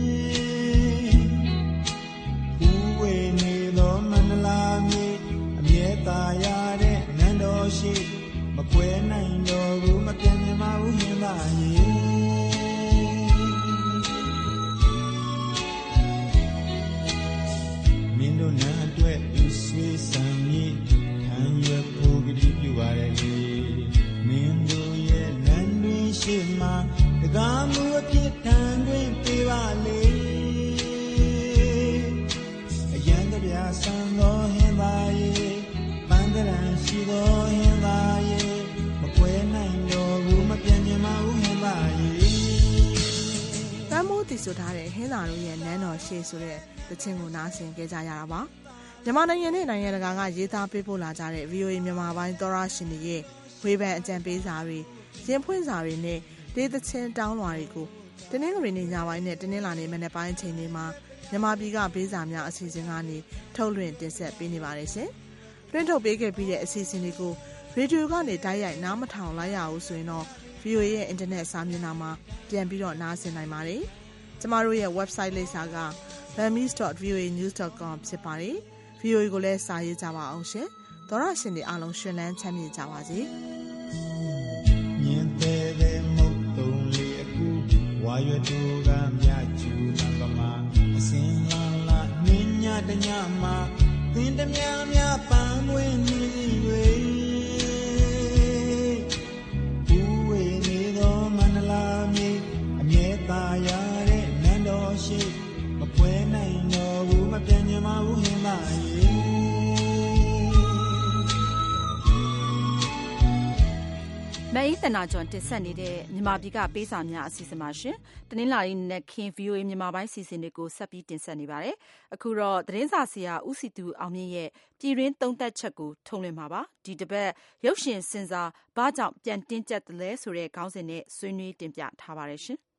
ဦးဝေနေသောမန္တလာမြေသာရတဲ့နန်းတော်ရှိမကွဲနိုင်တော့ဘူးမပြတ်မြင်မဘူးဟင်သာရေမင်းတို့နန်းအတွက်သူဆွေးဆံကြီးခံရဖို့ကြည့်ပြပါလေမင်းတို့ရဲ့နန်းတွင်ရှိမှာတကားမှုအဖြစ်ထမ်းတွင်ပြပါလေအရန်တပြားဆန်းသောဟင်သာရေရှိသောဟင်သာရေမကွဲနိုင်တော့ဘူးမပြတ်မြင်မဘူးဟင်သာရေတမ်းမိုးတည်ဆိုထားတဲ့ဟင်းသာတို့ရဲ့နန်းတော်ရှိဆိုတဲ့သချင်းကိုနားဆင်ကြကြရတာပါမြန်မာနိုင်ငံနဲ့နိုင်ငံတကာကရေးသားပေးပို့လာကြတဲ့ VOA မြန်မာပိုင်းသောရရှင်တွေရဲ့ဝေဖန်အကြံပေးစာတွေရင်ဖွင့်စာတွေနဲ့ဒေသချင်းတောင်းလွှာတွေကိုတင်းနှင်းကလေးညပိုင်းနဲ့တင်းနှင်းလာနေမနေ့ပိုင်းအချိန်တွေမှာမြန်မာပြည်ကပေးစာများအစီအစဉ်ကနေထုတ်လွှင့်တင်ဆက်ပေးနေပါတယ်ရှင်လွှင့်ထုတ်ပေးခဲ့ပြီးတဲ့အစီအစဉ်တွေကိုရေဒီယိုကနေတိုက်ရိုက်နားမထောင်လိုက်ရအောင်ဆိုရင်တော့ VOA ရဲ့ internet စာမျက်နှာမှာပြန်ပြီးတော့နားဆင်နိုင်ပါတယ်။ကျမတို့ရဲ့ website လိပ်စာက burmese.voanews.com ဖြစ်ပါတယ်။ VOA ကိုလည်းစာရေးကြပါအောင်ရှင်။သောရရှင်တွေအားလုံးရှင်လန်းချမ်းမြေ့ကြပါစေ။မြင်တဲ့မုတ်တုံးလေးအခုဝါရွယ်တူကမြကျူလံပမာအစင်လာလာနင်းညတညမှာသင်တမြမြပန်းမွေးနေတွေဘူးဝေနေသောမန္တလာမြေအမြဲသာရတဲ့နန်းတော်ရှိမပွဲနိုင်တော့ဘူးမပြန်ညမဘူးဟင်လာရေမအေးတနာကျော်တင်ဆက်နေတဲ့မြန်မာပြည်ကပေးစာများအစီအစဉ်ပါရှင်။တနင်္လာနေ့နဲ့ခင် VOA မြန်မာပိုင်းစီစဉ်တွေကိုဆက်ပြီးတင်ဆက်နေပါတယ်။အခုတော့သတင်းစာဆရာဦးစီသူအောင်မြင့်ရဲ့ပြည်တွင်းသုံးသပ်ချက်ကိုထုတ်လွှင့်မှာပါ။ဒီတစ်ပတ်ရုပ်ရှင်စင်စာဘာကြောင့်ပြန်တင်းကျပ်တယ်လဲဆိုတဲ့ခေါင်းစဉ်နဲ့ဆွေးနွေးတင်ပြထားပါတယ်ရှင်။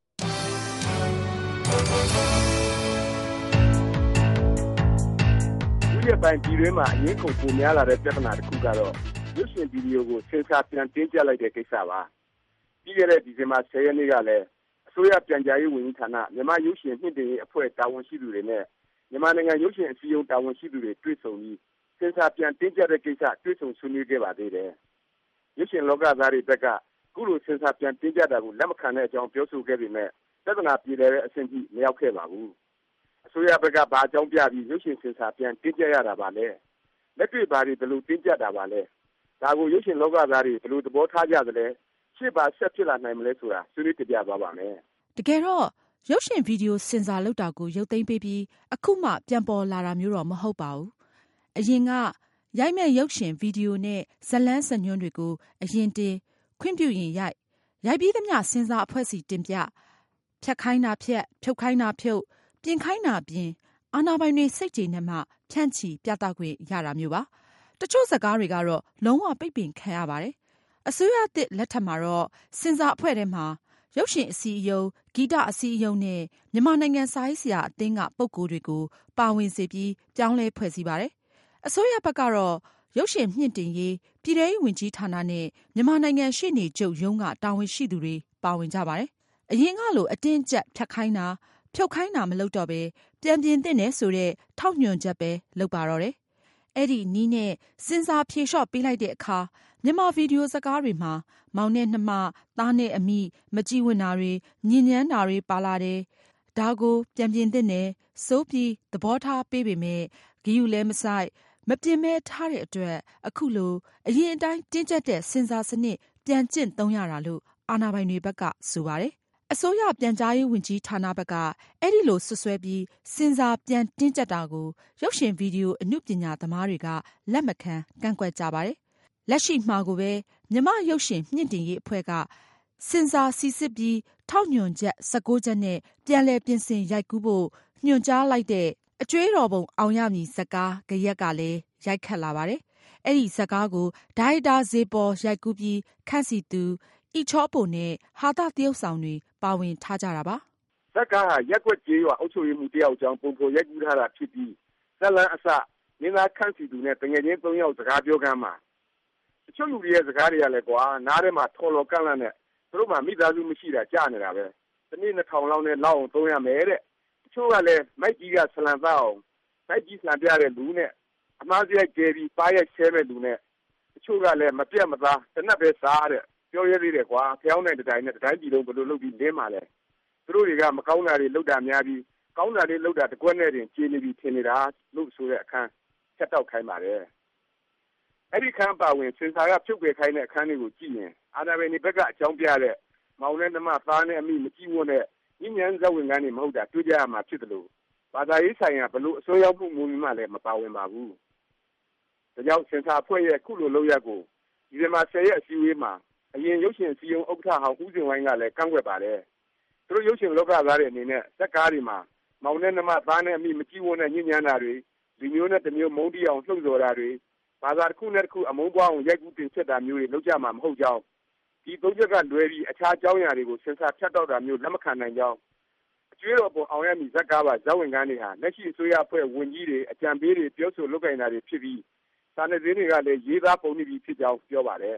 ဒီရက်ပိုင်းပြည်တွင်းမှာအငြင်းခုန်ပုံများလာတဲ့ပြဿနာတစ်ခုကတော့ရုပ်ရှင်ဗီဒီယိုကိုဆင်ဆာပြန်တင်းကျပ်လိုက်တဲ့ကိစ္စပါပြီးခဲ့တဲ့ဒီဇင်ဘာ10ရက်နေ့ကလည်းအစိုးရပြန်ကြားရေးဝန်ကြီးဌာနမြန်မာရုပ်ရှင်မြင့်တင်ရေးအဖွဲ့တာဝန်ရှိသူတွေနဲ့မြန်မာနိုင်ငံရုပ်ရှင်အစည်းအရုံးတာဝန်ရှိသူတွေတွေ့ဆုံပြီးဆင်ဆာပြန်တင်းကျပ်တဲ့ကိစ္စတွေ့ဆုံဆွေးနွေးခဲ့ပါသေးတယ်ရုပ်ရှင်လောကသားတွေဘက်ကခုလိုဆင်ဆာပြန်တင်းကျပ်တာကိုလက်မခံတဲ့အကြောင်းပြောဆိုခဲ့ပေမဲ့ပြဿနာပြေလည်တဲ့အဆင့်ထိမရောက်ခဲ့ပါဘူးအစိုးရဘက်ကဘာအကြောင်းပြပြီးရုပ်ရှင်ဆင်ဆာပြန်တင်းကျပ်ရတာပါလဲလက်တွေ့ဘာတွေဘယ်လိုတင်းကျပ်တာပါလဲဒါကိုရုပ်ရှင်လောကသားတွေဘယ်လိုသဘောထားကြသလဲရှေ့ပါဆက်ဖြစ်လာနိုင်မလဲဆိုတာဆွေးနွေးတင်ပြသွားပါမယ်တကယ်တော့ရုပ်ရှင်ဗီဒီယိုစင်ဆာလုပ်တာကိုရုပ်သိမ်းပေးပြီးအခုမှပြန်ပေါ်လာတာမျိုးတော့မဟုတ်ပါဘူးအရင်ကရိုက်မဲ့ရုပ်ရှင်ဗီဒီယိုနဲ့ဇတ်လန်းဇာတ်ညွှန်းတွေကိုအရင်တင်ခွင့်ပြုရင်ရိုက်ပြီးသမျှစင်ဆာအဖွဲ့စီတင်ပြဖြတ်ခိုင်းတာဖြတ်ဖြုတ်ခိုင်းတာဖြုတ်ပြင်ခိုင်းတာပြင်အာဏာပိုင်တွေစိတ်ကြေနဲ့မှဖြန့်ချီပြသခွင့်ရတာမျိုးပါတချို့ဇာတ်ကားတွေကတော့လုံးဝပိတ်ပင်ခံရပါတယ်အစိုးရသစ်လက်ထက်မှာတော့စင်ဆာအဖွဲ့ထဲမှာရုပ်ရှင်အစည်းအရုံးဂီတအစည်းအရုံးနဲ့မြန်မာနိုင်ငံစာရေးဆရာအသင်းကပုဂ္ဂိုလ်တွေကိုပါဝင်စေပြီးပြောင်းလဲဖွဲ့စည်းပါတယ်အစိုးရဘက်ကတော့ရုပ်ရှင်မြင့်တင်ရေးပြည်ထောင်စုဝန်ကြီးဌာနနဲ့မြန်မာနိုင်ငံရှေ့နေချုပ်ရုံးကတာဝန်ရှိသူတွေပါဝင်ကြပါတယ်အရင်ကလိုအတင်းကျပ်ဖြတ်ခိုင်းတာဖြုတ်ခိုင်းတာမလုပ်တော့ပဲပြန်ပြင်သင့်တယ်ဆိုတဲ့ထောက်ညွှန်ချက်ပဲလုပ်ပါတော့တယ်အဲ့ဒီနီးနဲ့စင်ဆာဖြေလျှော့ပေးလိုက်တဲ့အခါမြန်မာဗီဒီယိုဇာတ်ကားတွေမှာမောင်နဲ့နှမသားနဲ့အမိမကြည်ဝနာတွေညဉ့်ညမ်းတာတွေပါလာတယ်ဒါကိုပြန်ပြင်သင့်တယ်စိုးပြီးသဘောထားပေးပေမဲ့ဂီယူလဲမဆိုင်မပြင်မဲထားတဲ့အတွက်အခုလိုအရင်အတိုင်းတင်းကျပ်တဲ့စင်ဆာစနစ်ပြန်ကျင့်သုံးရတာလို့အာဏာပိုင်တွေဘက်ကဆိုပါတယ်အစိုးရပြန်ကြားရေးဝန်ကြီးဌာနဘက်ကအဲ့ဒီလိုဆွဆွဲပြီးစင်ဆာပြန်တင်းကျပ်တာကိုရုပ်ရှင်ဗီဒီယိုအနုပညာသမားတွေကလက်မခံကန့်ကွက်ကြပါတယ်လက်ရှိမှာကိုပဲမြမရုပ်ရှင်မြင့်တင်ရေးအဖွဲ့ကစင်ဆာစီစစ်ပြီးထောက်ညွှန်ချက်16ချက်နဲ့ပြန်လည်ပြင်ဆင်ရိုက်ကူးဖို့ညွှန်ကြားလိုက်တဲ့အကျွေးတော်ပုံအောင်ရမည်ဇာတ်ကားဂရက်ကလည်းရိုက်ခတ်လာပါတယ်အဲ့ဒီဇာတ်ကားကိုဒါရိုက်တာဇေပေါ်ရိုက်ကူးပြီးခန့်စီသူဤချောပုံနဲ့ဟာသတရုပ်ဆောင်တွေပါဝင်ထားကြတာပါဇက်ကားဟာရက်ွက်ကြေးရွာအုပ်ချုပ်ရေးမှုတယောက်ကြောင့်ပုံဖော်ရိုက်ကူးထားတာဖြစ်ပြီးဇက်လန်းအစမင်းသားခန့်စီသူနဲ့တငယ်ချင်း3ယောက်စကားပြောကမ်းမှာတချို့လူတွေရဲ့စကားတွေကလည်းကွာနားထဲမှာထော်လော်ကန့်လန့်နဲ့သူတို့မှမိသားစုမရှိတာကြားနေတာပဲဒီနေ့2000လောက်နဲ့လောက်အောင်သုံးရမယ်တဲ့တချို့ကလည်းမိုက်ကြီးကဆလန်သားအောင်မိုက်ကြီးဆလန်ပြတဲ့လူနဲ့အမားစရိုက်ကျဲပြီးပါးရိုက်ဆဲမဲ့လူနဲ့တချို့ကလည်းမပြတ်မသားတနက်ပဲစားတဲ့ပြောရသေးတယ်ကွာဖျောင်းတဲ့တိုင်းနဲ့တိုင်းပြည်လုံးဘယ်လိုလုပ်ပြီးလင်းမှလဲသူတို့တွေကမကောင်းတာတွေလုပ်တာများပြီးကောင်းတာတွေလုပ်တာတကွက်နဲ့တင်ကျေနေပြီးထင်နေတာလို့ဆိုတဲ့အခန်းချက်တောက်ခိုင်းပါတယ်အဲ့ဒီခန်းပါဝင်စင်ဆာကဖြုတ်ပယ်ခိုင်းတဲ့အခန်းတွေကိုကြည့်ရင်အာဏာပိုင်တွေဘက်ကအကြောင်းပြတဲ့မောင်နဲ့နှမသားနဲ့အမိမကြည့်ဝန်းတဲ့ညဉ့်ညမ်းဇဝင်ကန်းတွေမဟုတ်တာတွေ့ကြရမှာဖြစ်တယ်လို့ဘာသာရေးဆိုင်ရာဘလို့အစိုးရမှုမူမှလည်းမပါဝင်ပါဘူးဒါကြောင့်စင်ဆာအဖွဲ့ရဲ့ခုလိုလုပ်ရကိုဒီဇင်ဘာ10ရက်အစည်းအဝေးမှာအရင်ရုပ်ရှင်စီယုံဥက္ကဋ္ဌဟောင်းဦးစင်ဝိုင်းကလည်းကန့်ကွက်ပါတယ်သူတို့ရုပ်ရှင်လောကသားတွေအနေနဲ့ဇက်ကားတွေမှာမောင်နဲ့နှမသားနဲ့အမိမကြည့်ဝန်းတဲ့ညဉ့်ညမ်းတာတွေဒီမျိုးနဲ့တမျိုးမုန်းတီးအောင်လှုပ်ဆော်တာတွေဘာသာတစ်ခုနဲ့တစ်ခုအမုန်းပွားအောင်ရိုက်ကူးတင်ဆက်တာမျိုးတွေလုပ်ကြမှာမဟုတ်ကြောင်းဒီသုံးချက်ကလွဲပြီးအခြားအကြောင်းအရာတွေကိုစင်ဆာဖြတ်တောက်တာမျိုးလက်မခံနိုင်ကြောင်းအကျွေးတော်ပုံအောင်ရမည်ဇက်ကားပါဇဝင်ကန်းတွေဟာလက်ရှိအစိုးရအဖွဲ့ဝန်ကြီးတွေအကြံပေးတွေပြောဆိုလုပ်ကိုင်တာတွေဖြစ်ပြီးစာနယ်ဇင်းတွေကလည်းရေးသားပုံနေပြီးဖြစ်ကြောင်းပြောပါတယ်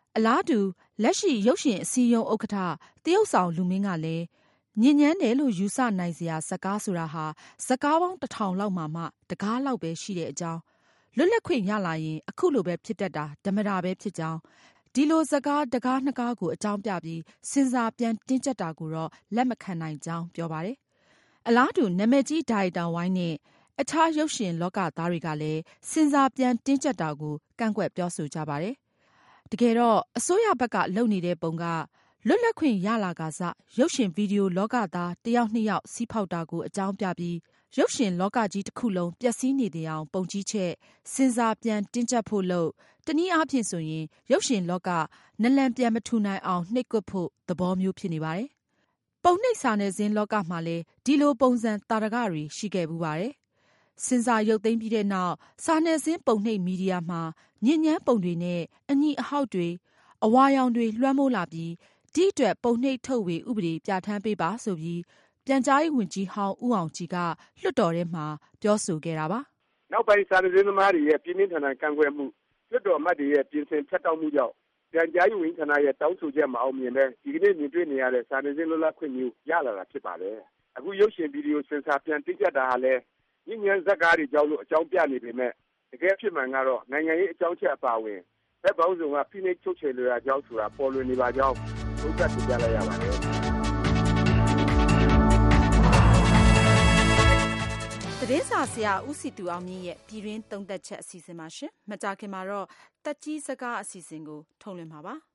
အလားတူလက်ရှိရုပ်ရှင်အစည်းအရုံးဥက္ကဋ္ဌတရုတ်ဆောင်လူမင်းကလည်းညဉ့်ညမ်းတယ်လို့ယူဆနိုင်စရာဇာတ်ကားဆိုတာဟာဇာတ်ကားပေါင်း1000လောက်မှတကားလောက်ပဲရှိတဲ့အကြောင်းလွတ်လပ်ခွင့်ရလာရင်အခုလိုပဲဖြစ်တတ်တာဓမ္မတာပဲဖြစ်ကြောင်းဒီလိုဇာတ်ကားတကားနှစ်ကားကိုအကြောင်းပြပြီးစဉ်းစားပြန်တင်းကျပ်တာကိုတော့လက်မခံနိုင်ကြောင်းပြောပါတယ်။အလားတူနာမည်ကြီးဒါရိုက်တာဝိုင်းနဲ့အခြားရုပ်ရှင်လောကသားတွေကလည်းစဉ်းစားပြန်တင်းကျပ်တာကိုကန့်ကွက်ပြောဆိုကြပါတယ်။တကယ်တော့အစိုးရဘက်ကလုပ်နေတဲ့ပုံကလွတ်လပ်ခွင့်ရလာကစရုပ်ရှင်ဗီဒီယိုလောကသားတစ်ယောက်နှစ်ယောက်စီးဖောက်တာကိုအကြောင်းပြပြီးရုပ်ရှင်လောကကြီးတစ်ခုလုံးပျက်စီးနေတဲ့အောင်ပုံကြီးချက်စဉ်းစားပြန်တင်းကျပ်ဖို့လို့တနည်းအားဖြင့်ဆိုရင်ရုပ်ရှင်လောကနလန်ပြန်မထူနိုင်အောင်နှိပ်ကွပ်ဖို့သဘောမျိုးဖြစ်နေပါတယ်။ပုံနှိပ်စာနယ်ဇင်းလောကမှာလည်းဒီလိုပုံစံတာရကတွေရှိခဲ့ဘူးပါတယ်။စဉ်းစားရုပ်သိမ်းပြီးတဲ့နောက်စာနယ်ဇင်းပုံနှိပ်မီဒီယာမှာညဉ့်ညမ်းပုံတွေနဲ့အညီအဟောက်တွေအဝါရောင်တွေလွှမ်းမိုးလာပြီးဒီအတွက်ပုံနှိပ်ထုတ်ဝေဥပဒေပြဋ္ဌာန်းပေးပါဆိုပြီးပြန်ကြားရေးဝန်ကြီးဟောင်းဦးအောင်ကြည်ကလွှတ်တော်ထဲမှာပြောဆိုခဲ့တာပါ။နောက်ပိုင်းစာနယ်ဇင်းသမားတွေရဲ့ပြင်းပြင်းထန်ထန်ကန့်ကွက်မှုလွှတ်တော်အမတ်တွေရဲ့ပြင်ဆင်ဖြတ်တောက်မှုကြောင့်ပြန်ကြားရေးဝန်ကြီးဌာနရဲ့တောင်းဆိုချက်မအောင်မြင်ပဲဒီကနေ့မြင်တွေ့နေရတဲ့စာနယ်ဇင်းလွတ်လပ်ခွင့်မျိုးရလာတာဖြစ်ပါတယ်။အခုရုပ်ရှင်ဗီဒီယိုစင်ဆာပြန်တိကျတာဟာလည်းညဉ့်ညမ်းဇာတ်ကားတွေကြောင့်လို့အကြောင်းပြနေပေမဲ့တကယ်ဖြစ်မှန်ကတော့နိုင်ငံရေးအကြောင်းချက်အပါအဝင်ဘက်ပေါင်းစုံကဖိနှိပ်ချုပ်ချယ်လိုရာကြောင်းဆိုတာပေါ်လွင်နေပါကြောင်းဘုရားပြလိုက်ရပါတယ်။သတင်းစာဆရာဦးစီသူအောင်မြင့်ရဲ့ပြည်တွင်းသုံးသပ်ချက်အစီအစဉ်ပါရှင်။မကြာခင်မှာတော့တက်ကြီးစကားအစီအစဉ်ကိုထုတ်လွှင့်မှာပါ။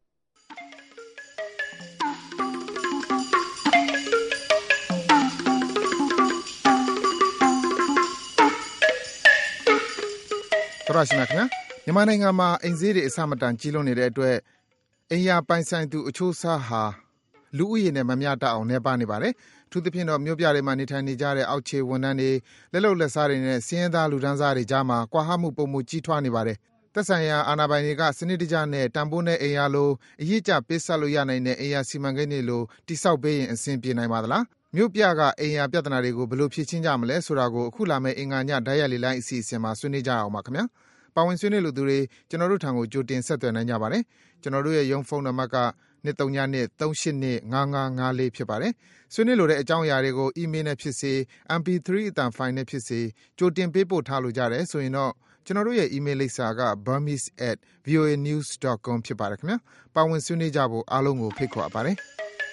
သောရရှိမြခင်မြန်မာနိုင်ငံမှာအိမ်ဈေးတွေအဆမတန်ကြီးလွန်းနေတဲ့အတွက်အိမ်ယာပိုင်ဆိုင်သူအချို့စားဟာလူဦးရေနဲ့မမျှတအောင်နှဲပါနေပါတယ်။အထူးသဖြင့်တော့မြို့ပြတွေမှာနေထိုင်နေကြတဲ့အောက်ခြေဝန်ထမ်းတွေလက်လုပ်လက်စားတွေနဲ့ဆင်းရဲသားလူတန်းစားတွေကြားမှာကွာဟမှုပုံမှုကြီးထွားနေပါတယ်။သက်ဆိုင်ရာအာဏာပိုင်တွေကစနစ်တကျနဲ့တန်ဖိုးနဲ့အိမ်ယာလိုအရေးကြပေးဆက်လို့ရနိုင်တဲ့အိမ်ယာစီမံကိန်းတွေလိုတိဆောက်ပေးရင်အဆင်ပြေနိုင်ပါသလား။မြို့ပြကအိမ်ယာပြဿနာတွေကိုဘယ်လိုဖြေရှင်းကြမလဲဆိုတာကိုအခုလာမယ့်အင်္ဂါညဓာတ်ရိုက်လေလိုင်းအစီအစဉ်မှာဆွေးနွေးကြအောင်ပါခင်ဗျာ။ပါဝင်ဆွေးနွေးလူသူတွေကျွန်တော်တို့ထံကိုကြိုတင်ဆက်သွယ်နိုင်ကြပါတယ်။ကျွန်တော်တို့ရဲ့ရုံးဖုန်းနံပါတ်က2393825554ဖြစ်ပါတယ်။ဆွေးနွေးလိုတဲ့အကြောင်းအရာတွေကိုအီးမေးလ်နဲ့ဖြစ်စေ MP3 အသံဖိုင်နဲ့ဖြစ်စေကြိုတင်ပေးပို့ထားလို့ကြတယ်ဆိုရင်တော့ကျွန်တော်တို့ရဲ့အီးမေးလ်လိပ်စာက burmese@voanews.com ဖြစ်ပါတယ်ခင်ဗျာ။ပါဝင်ဆွေးနွေးကြဖို့အားလုံးကိုဖိတ်ခေါ်အပ်ပါတယ်။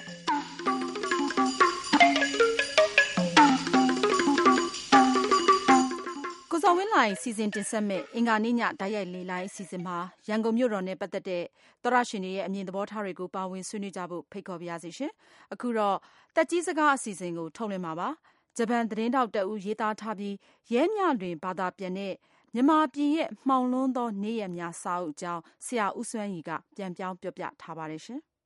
ကိုစောဝင်းလိုင်စီစဉ်တင်ဆက်မဲ့အင်္ဂါနေ့ညဓာတ်ရိုက်လေလိုင်းအစီအစဉ်မှာရန်ကုန်မြို့တော်နဲ့ပတ်သက်တဲ့သောရရှင်တွေရဲ့အမြင်သဘောထားတွေကိုပါဝင်ဆွေးနွေးကြဖို့ဖိတ်ခေါ်ပါရစေရှင်။အခုတော့တက်ကြီးစကားအစီအစဉ်ကိုထုတ်လွှင့်မှာပါ။ဂျပန်သတင်းတောက်တအူရေးသားထားပြီးရဲမြတွင်ဘာသာပြန်တဲ့မြန်မာပြည်ရဲ့မှောင်လွန်းသောနေ့ရက်များစာအုပ်အကြောင်းဆရာဦးစွမ်းရီကပြန်ပြောင်းပြောပြထားပါတယ်ရှင်။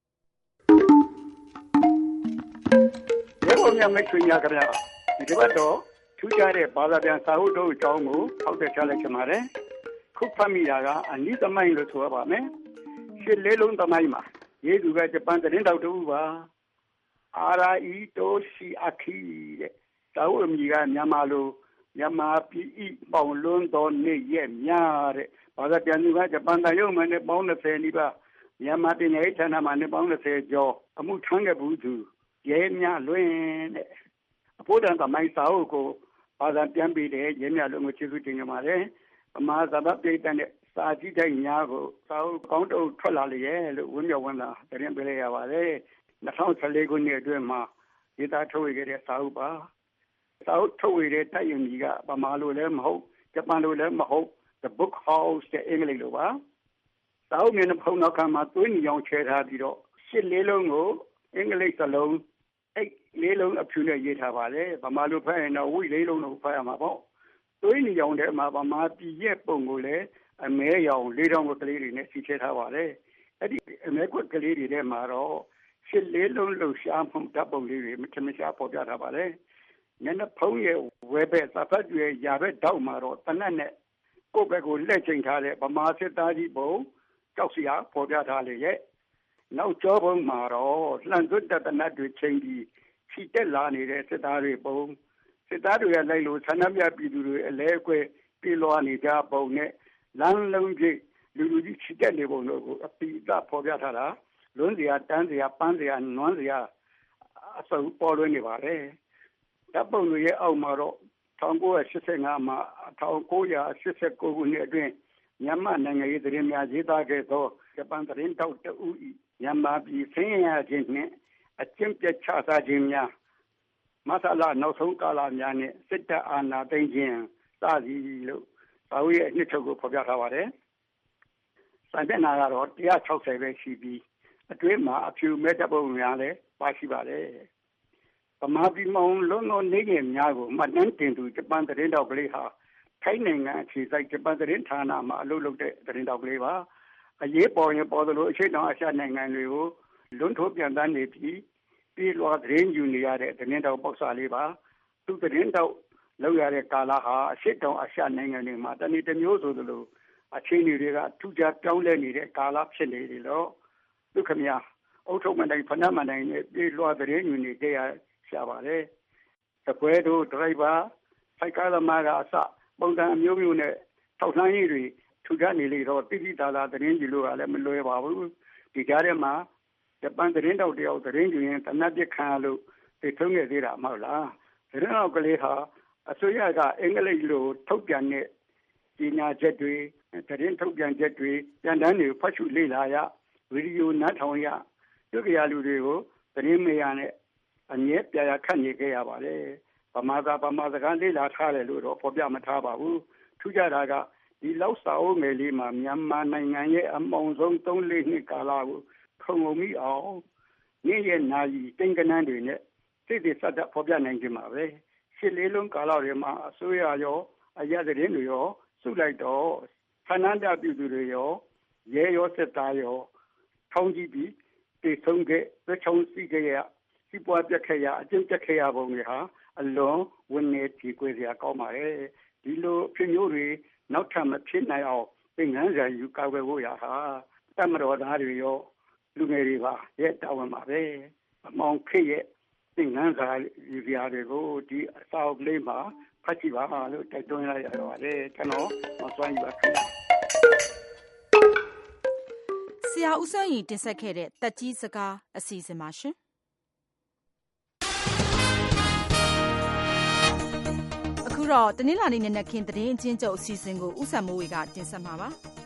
ရဲဘော်များမိတ်ဆွေများကြပါဒီတစ်ပတ်တော့ထူးခြားတဲ့ဘာသာပြန်စာအုပ်တို့အကြောင်းကိုထောက်ပြချလိုက်ချင်ပါတယ်။ခုဖတ်မိတာကအနိသမိုင်းလို့ဆိုရပါမယ်။ရှစ်လေးလုံးသမိုင်းမှာရေးသူကဂျပန်သတင်းတောက်တူပါ။အာရာအီတိုရှိအခီတဲ့။စာအုပ်အမည်ကမြန်မာလိုမြန်မာပြည်ဤပေါင်လွန်းသောနေ့ရက်များတဲ့။ဘာသာပြန်သူကဂျပန်တန်ရုံမှနဲ့ပေါင်း20နီးပါးမြန်မာပြည်နယ်ဌာနမှာနဲ့ပေါင်း20ကျော်အမှုထမ်းခဲ့ဘူးသူရဲများလွင်တဲ့အဖို့တန်သမိုင်းစာအုပ်ကိုဘာသာပြန်ပြီးတဲ့ရဲမြလုံးကိုကျေးဇူးတင်ကြပါတယ်။အမှားသာဘပြည်တန်တဲ့စာကြည့်တဲ့ညာကိုစာအုပ်ကောင်းတုပ်ထွက်လာလေရဲ့လို့ဝင်းမြော်ဝင်းသာတင်ပြလိုက်ရပါတယ်။2014ခုနှစ်အတွင်းမှာဒေတာထုတ်ဝေခဲ့တဲ့စာအုပ်ပါ။စာအုပ်ထုတ်ဝေတဲ့တိုက်ရင်ကြီးကဗမာလိုလည်းမဟုတ်ဂျပန်လိုလည်းမဟုတ် The Book House တဲ့အင်္ဂလိပ်လိုပါ။စာအုပ်မျက်နှာဖုံးနောက်ခံမှာသွေးညီအောင်ချဲထားပြီးတော့ရှစ်လေးလုံးကိုအင်္ဂလိပ်စလုံးလေးလုံးအဖြူနဲ့ရေးထားပါလေဗမာလိုဖတ်ရင်တော့ဝိလေးလုံးလို့ဖတ်ရမှာပေါ့သွေးညီအောင်တဲ့မှာဗမာပြည်ရဲ့ပုံကိုလည်းအမဲရောင်လေးတောင်ကလေးတွေနဲ့စီချထားပါလေအဲ့ဒီအမဲကွက်ကလေးတွေထဲမှာတော့ရှစ်လေးလုံးလှူရှားမှုဓာတ်ပုံလေးတွေမထမရှားပေါ်ပြထားပါလေမျက်နှာဖုံးရဲ့ဝဲဘက်စာဖတ်တွေရာဘက်တောက်မှာတော့တနက်နဲ့ကိုယ့်ဘက်ကိုလက်ချိန်ထားတဲ့ဗမာစစ်သားကြီးပုံကြောက်စရာပေါ်ပြထားလေရဲ့နောက်ကျောဘုံမှာတော့လှန်သွတ်တနတ်တွေချိန်ပြီးချီတက်လာနေတဲ့စစ်သားတွေပုံစစ်သားတွေကလိုက်လို့ဆန္ဒပြပြည်သူတွေအလဲအကွဲပြေးလွှားနေကြပုံနဲ့လမ်းလုံးပြည့်လူကြီးချစ်တဲ့နေပုံတို့ကိုအပိသဖော်ပြထားတာလွန်းစရာတန်းစရာပန်းစရာနွမ်းစရာအစုံပေါ်လွင်နေပါတယ်တပ်ပုံတွေရဲ့အောက်မှာတော့1985မှာ1989ခုနှစ်အတွင်းမြန်မာနိုင်ငံရေးသတင်းများရေးသားခဲ့သောဂျပန်သတင်းတောက်တဦးမြန်မာပြည်ဆင်းရဲခြင်းနှင့်အကျင့်ပြတ်ချစားခြင်းများမဆလာနောက်ဆုံးကာလများနဲ့စစ်တပ်အာဏာသိမ်းခြင်းစသည်လို့စာအုပ်ရဲ့အနှစ်ချုပ်ကိုဖော်ပြထားပါတယ်။စာမျက်နှာကတော့160ပဲရှိပြီးအတွင်းမှာအဖြူမဲ့တပ်ပုံများလည်းပါရှိပါတယ်။ဗမာပြည်မောင်လုံးသောနေငယ်များကိုမှတ်တမ်းတင်သူဂျပန်သတင်းတောက်ကလေးဟာထိုင်းနိုင်ငံအခြေစိုက်ဂျပန်သတင်းဌာနမှာအလုပ်လုပ်တဲ့သတင်းတောက်ကလေးပါ။အရေးပေါ်ရင်ပေါ်သလိုအရှိတောင်အာရှနိုင်ငံတွေကိုလွန်ထိုးပြန်တန်းနေပြီးပြည်လွှာသတင်းယူနေရတဲ့သတင်းတောက်ပေါက်စားလေးပါသူသတင်းတောက်လောက်ရတဲ့ကာလဟာအရှိတောင်အာရှနိုင်ငံတွေမှာတနည်းတစ်မျိုးဆိုသလိုအခြေအနေတွေကထူးခြားပြောင်းလဲနေတဲ့ကာလဖြစ်နေတယ်လို့ဒုက္ခမအုတ်ထုံမတိုင်းဖဏမတိုင်းနဲ့ပြည်လွှာသတင်းယူနေကြရရှာပါတယ်တပွဲတို့ဒရိုက်ဘာစိုက်ကားသမားကအစပုံစံအမျိုးမျိုးနဲ့ထောက်လှမ်းရေးတွေထူခြားနေလေတော့တိတိသားသားသတင်းယူလို့ကလည်းမလွယ်ပါဘူးဒီကြားထဲမှာဂျပန်သတင်းတောက်တယောက်သတင်းယူရင်တနက်ပြခံလို့သိထုံးခဲ့သေးတာမဟုတ်လားသတင်းတောက်ကလေးဟာအစိုးရကအင်္ဂလိပ်လိုထုတ်ပြန်တဲ့ကြီးညာချက်တွေသတင်းထုတ်ပြန်ချက်တွေပြန်တန်းတွေဖတ်ရှုလေ့လာရဗီဒီယိုနားထောင်ရဒုက္ခရလူတွေကိုသတင်းမေးရနဲ့အမြဲပြရခတ်နေကြရပါတယ်ဗမာစကားလေ့လာထားတယ်လို့တော့ဖော်ပြမထားပါဘူးထူးခြားတာကဒီလောက်စာအုပ်ငယ်လေးမှာမြန်မာနိုင်ငံရဲ့အမောင်ဆုံး3-4နှစ်ကာလကိုခုံုံမိအောင်ညရဲ့နာယီတင်ကနန်းတွေနဲ့စိတ်တွေစတဲ့ဖော်ပြနိုင်ကြမှာပဲရှစ်လေးလုံးကာလတွေမှာအစိုးရရောအရသတင်းတွေရောစုလိုက်တော့ဌာနတပြည်သူတွေရောရဲရောစစ်သားရောထောင်းကြည့်ပြီးတေဆုံးခဲ့သချုံစီခဲ့ရစီပွားပြက်ခဲ့ရအကျင့်ပြက်ခဲ့ရပုံတွေဟာအလွန်ဝင်နေကြည်ကွယ်စရာကောင်းပါရဲ့ဒီလိုဖြစ်မျိုးတွေနောက်ထပ်မဖြစ်နိုင်အောင်သင်ခန်းစာယူကာကွယ်ဖို့ရဟာတမတော်သားတွေရောလူငယ်တွေပါရဲ့တာဝန်ပါပဲအမောင်ခေရဲ့သင်ခန်းစာယူစရာတွေကိုဒီအစာအုပ်လေးမှာဖတ်ကြည့်ပါလို့တိုက်တွန်းလိုက်ရပါတယ်ကျွန်တော်မစွမ်းယူပါခင်ဗျာဆရာဦးစန်းရင်တင်ဆက်ခဲ့တဲ့တက်ကြီးစကားအစီအစဉ်ပါရှင်အခုတော့တနင်္လာနေ့နေ့ခင်းသတင်းအချင်းချုပ်အစီအစဉ်ကိုဦးစံမိုးဝေကတင်ဆက်မှာပါ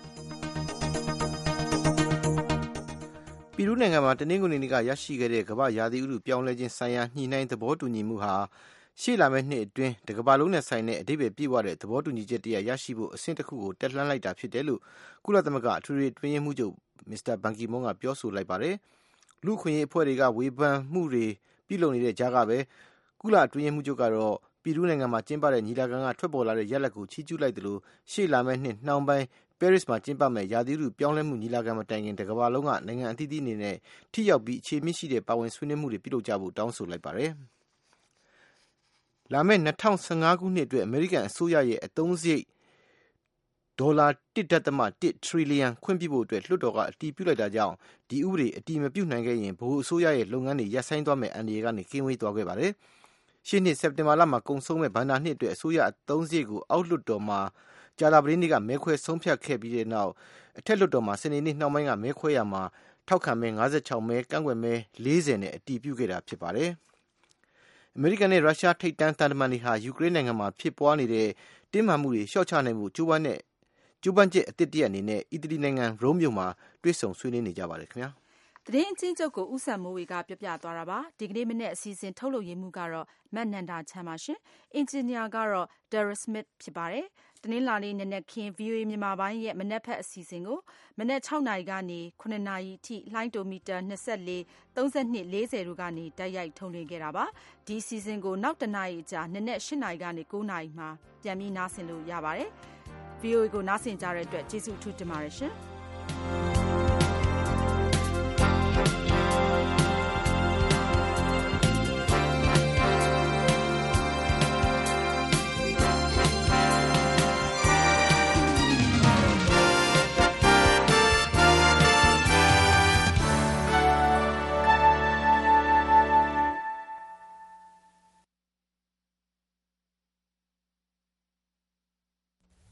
ပြည်သူ့နိုင်ငံမှာတနင်္ဂနွေနေ့ကရရှိခဲ့တဲ့ကမ္ဘာရာသီဥတုပြောင်းလဲခြင်းဆိုင်ရာညှိနှိုင်းသဘောတူညီမှုဟာရှေ့လာမယ့်နှစ်အတွင်းတကမ္ဘာလုံးနဲ့ဆိုင်တဲ့အဓိပ္ပာယ်ပြည့်ဝတဲ့သဘောတူညီချက်တရရရှိဖို့အဆင့်တစ်ခုကိုတက်လှမ်းလိုက်တာဖြစ်တယ်လို့ကုလသမဂ္ဂအထွေထွေအတွင်းရေးမှူးချုပ်မစ္စတာဘန်ကီမွန်းကပြောဆိုလိုက်ပါတယ်။လူ့အခွင့်အရေးအဖွဲ့တွေကဝေဖန်မှုတွေပြုလုပ်နေတဲ့ကြားကပဲကုလအတွင်းရေးမှူးချုပ်ကတော့ပြည်သူ့နိုင်ငံမှာကျင်းပတဲ့ညီလာခံကထွက်ပေါ်လာတဲ့ရလဒ်ကိုချီးကျူးလိုက်တယ်လို့ရှေ့လာမယ့်နှစ်နှောင်းပိုင်းပဲရစ်မှာကျင်းပမယ့်ရာသီဥတုပြောင်းလဲမှုညီလာခံမတိုင်ခင်တကမ္ဘာလုံးကနိုင်ငံအသီးသီးအနေနဲ့ထိရောက်ပြီးအခြေမြင့်ရှိတဲ့ပါဝင်ဆွေးနွေးမှုတွေပြုလုပ်ကြဖို့တောင်းဆိုလိုက်ပါတယ်။လာမယ့်2015ခုနှစ်အတွက်အမေရိကန်အစိုးရရဲ့အသုံးစရိတ်ဒေါ်လာ 1.1 ထရီလီယံခွင့်ပြုဖို့အတွက်လွှတ်တော်ကအတည်ပြုလိုက်တာကြောင့်ဒီဥပဒေအတည်မပြုနိုင်ခဲ့ရင်ဗဟိုအစိုးရရဲ့လုပ်ငန်းတွေရပ်ဆိုင်းသွားမယ့်အန္တရာယ်ကနေကင်းဝေးသွားခဲ့ပါတယ်။ရှေ့နှစ်စက်တင်ဘာလမှာကုန်ဆုံးမဲ့ဘဏ္ဍာနှစ်အတွက်အစိုးရအသုံးစရိတ်ကိုအောက်လွှတ်တော်မှာကြာသပတေးနေ့ကမဲခွဲဆုံးဖြတ်ခဲ့ပြီးတဲ့နောက်အထက်လွှတ်တော်မှာစနေနေ့နှောင်းပိုင်းကမဲခွဲရမှာထောက်ခံမဲ56မဲကန့်ကွက်မဲ40နဲ့အတည်ပြုခဲ့တာဖြစ်ပါတယ်။အမေရိကန်နဲ့ရုရှားထိပ်တန်းသံတမန်တွေဟာယူကရိန်းနိုင်ငံမှာဖြစ်ပွားနေတဲ့တင်းမာမှုတွေလျှော့ချနိုင်မှုကြိုးပမ်းချက်အသစ်တရအနေနဲ့အီတလီနိုင်ငံရိုးမြို့မှာတွေ့ဆုံဆွေးနွေးနေကြပါတယ်ခင်ဗျာ။သတင်းအချင်းချုပ်ကိုဦးစံမိုးဝေကပြောပြသွားတာပါဒီကနေ့မနေ့အစီအစဉ်ထုတ်လုပ်ရမှုကတော့မတ်နန္ဒာချမ်းပါရှင်အင်ဂျင်နီယာကတော့ Darren Smith ဖြစ်ပါတယ်တနင်္လာနေ့နေ့ခင်း VOA မြန်မာပိုင်းရဲ့မနက်ဖက်အစီအစဉ်ကိုမနက်6နာရီကနေ9နာရီအထိလှိုင်းတိုမီတာ24 32 40တို့ကနေတိုက်ရိုက်ထုတ်လွှင့်ခဲ့တာပါဒီအစီအစဉ်ကိုနောက်တနာရီကြာနေ့နဲ့8နာရီကနေ9နာရီမှာပြန်ပြီးနားဆင်လို့ရပါတယ်VOA ကိုနားဆင်ကြတဲ့အတွက်ကျေးဇူးအထူးတင်ပါတယ်ရှင်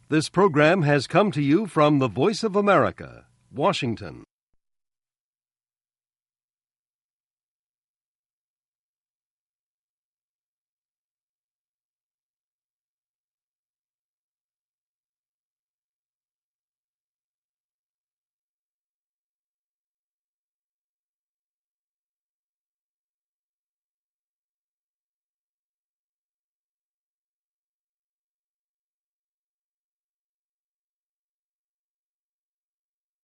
This program has come to you from the Voice of America, Washington.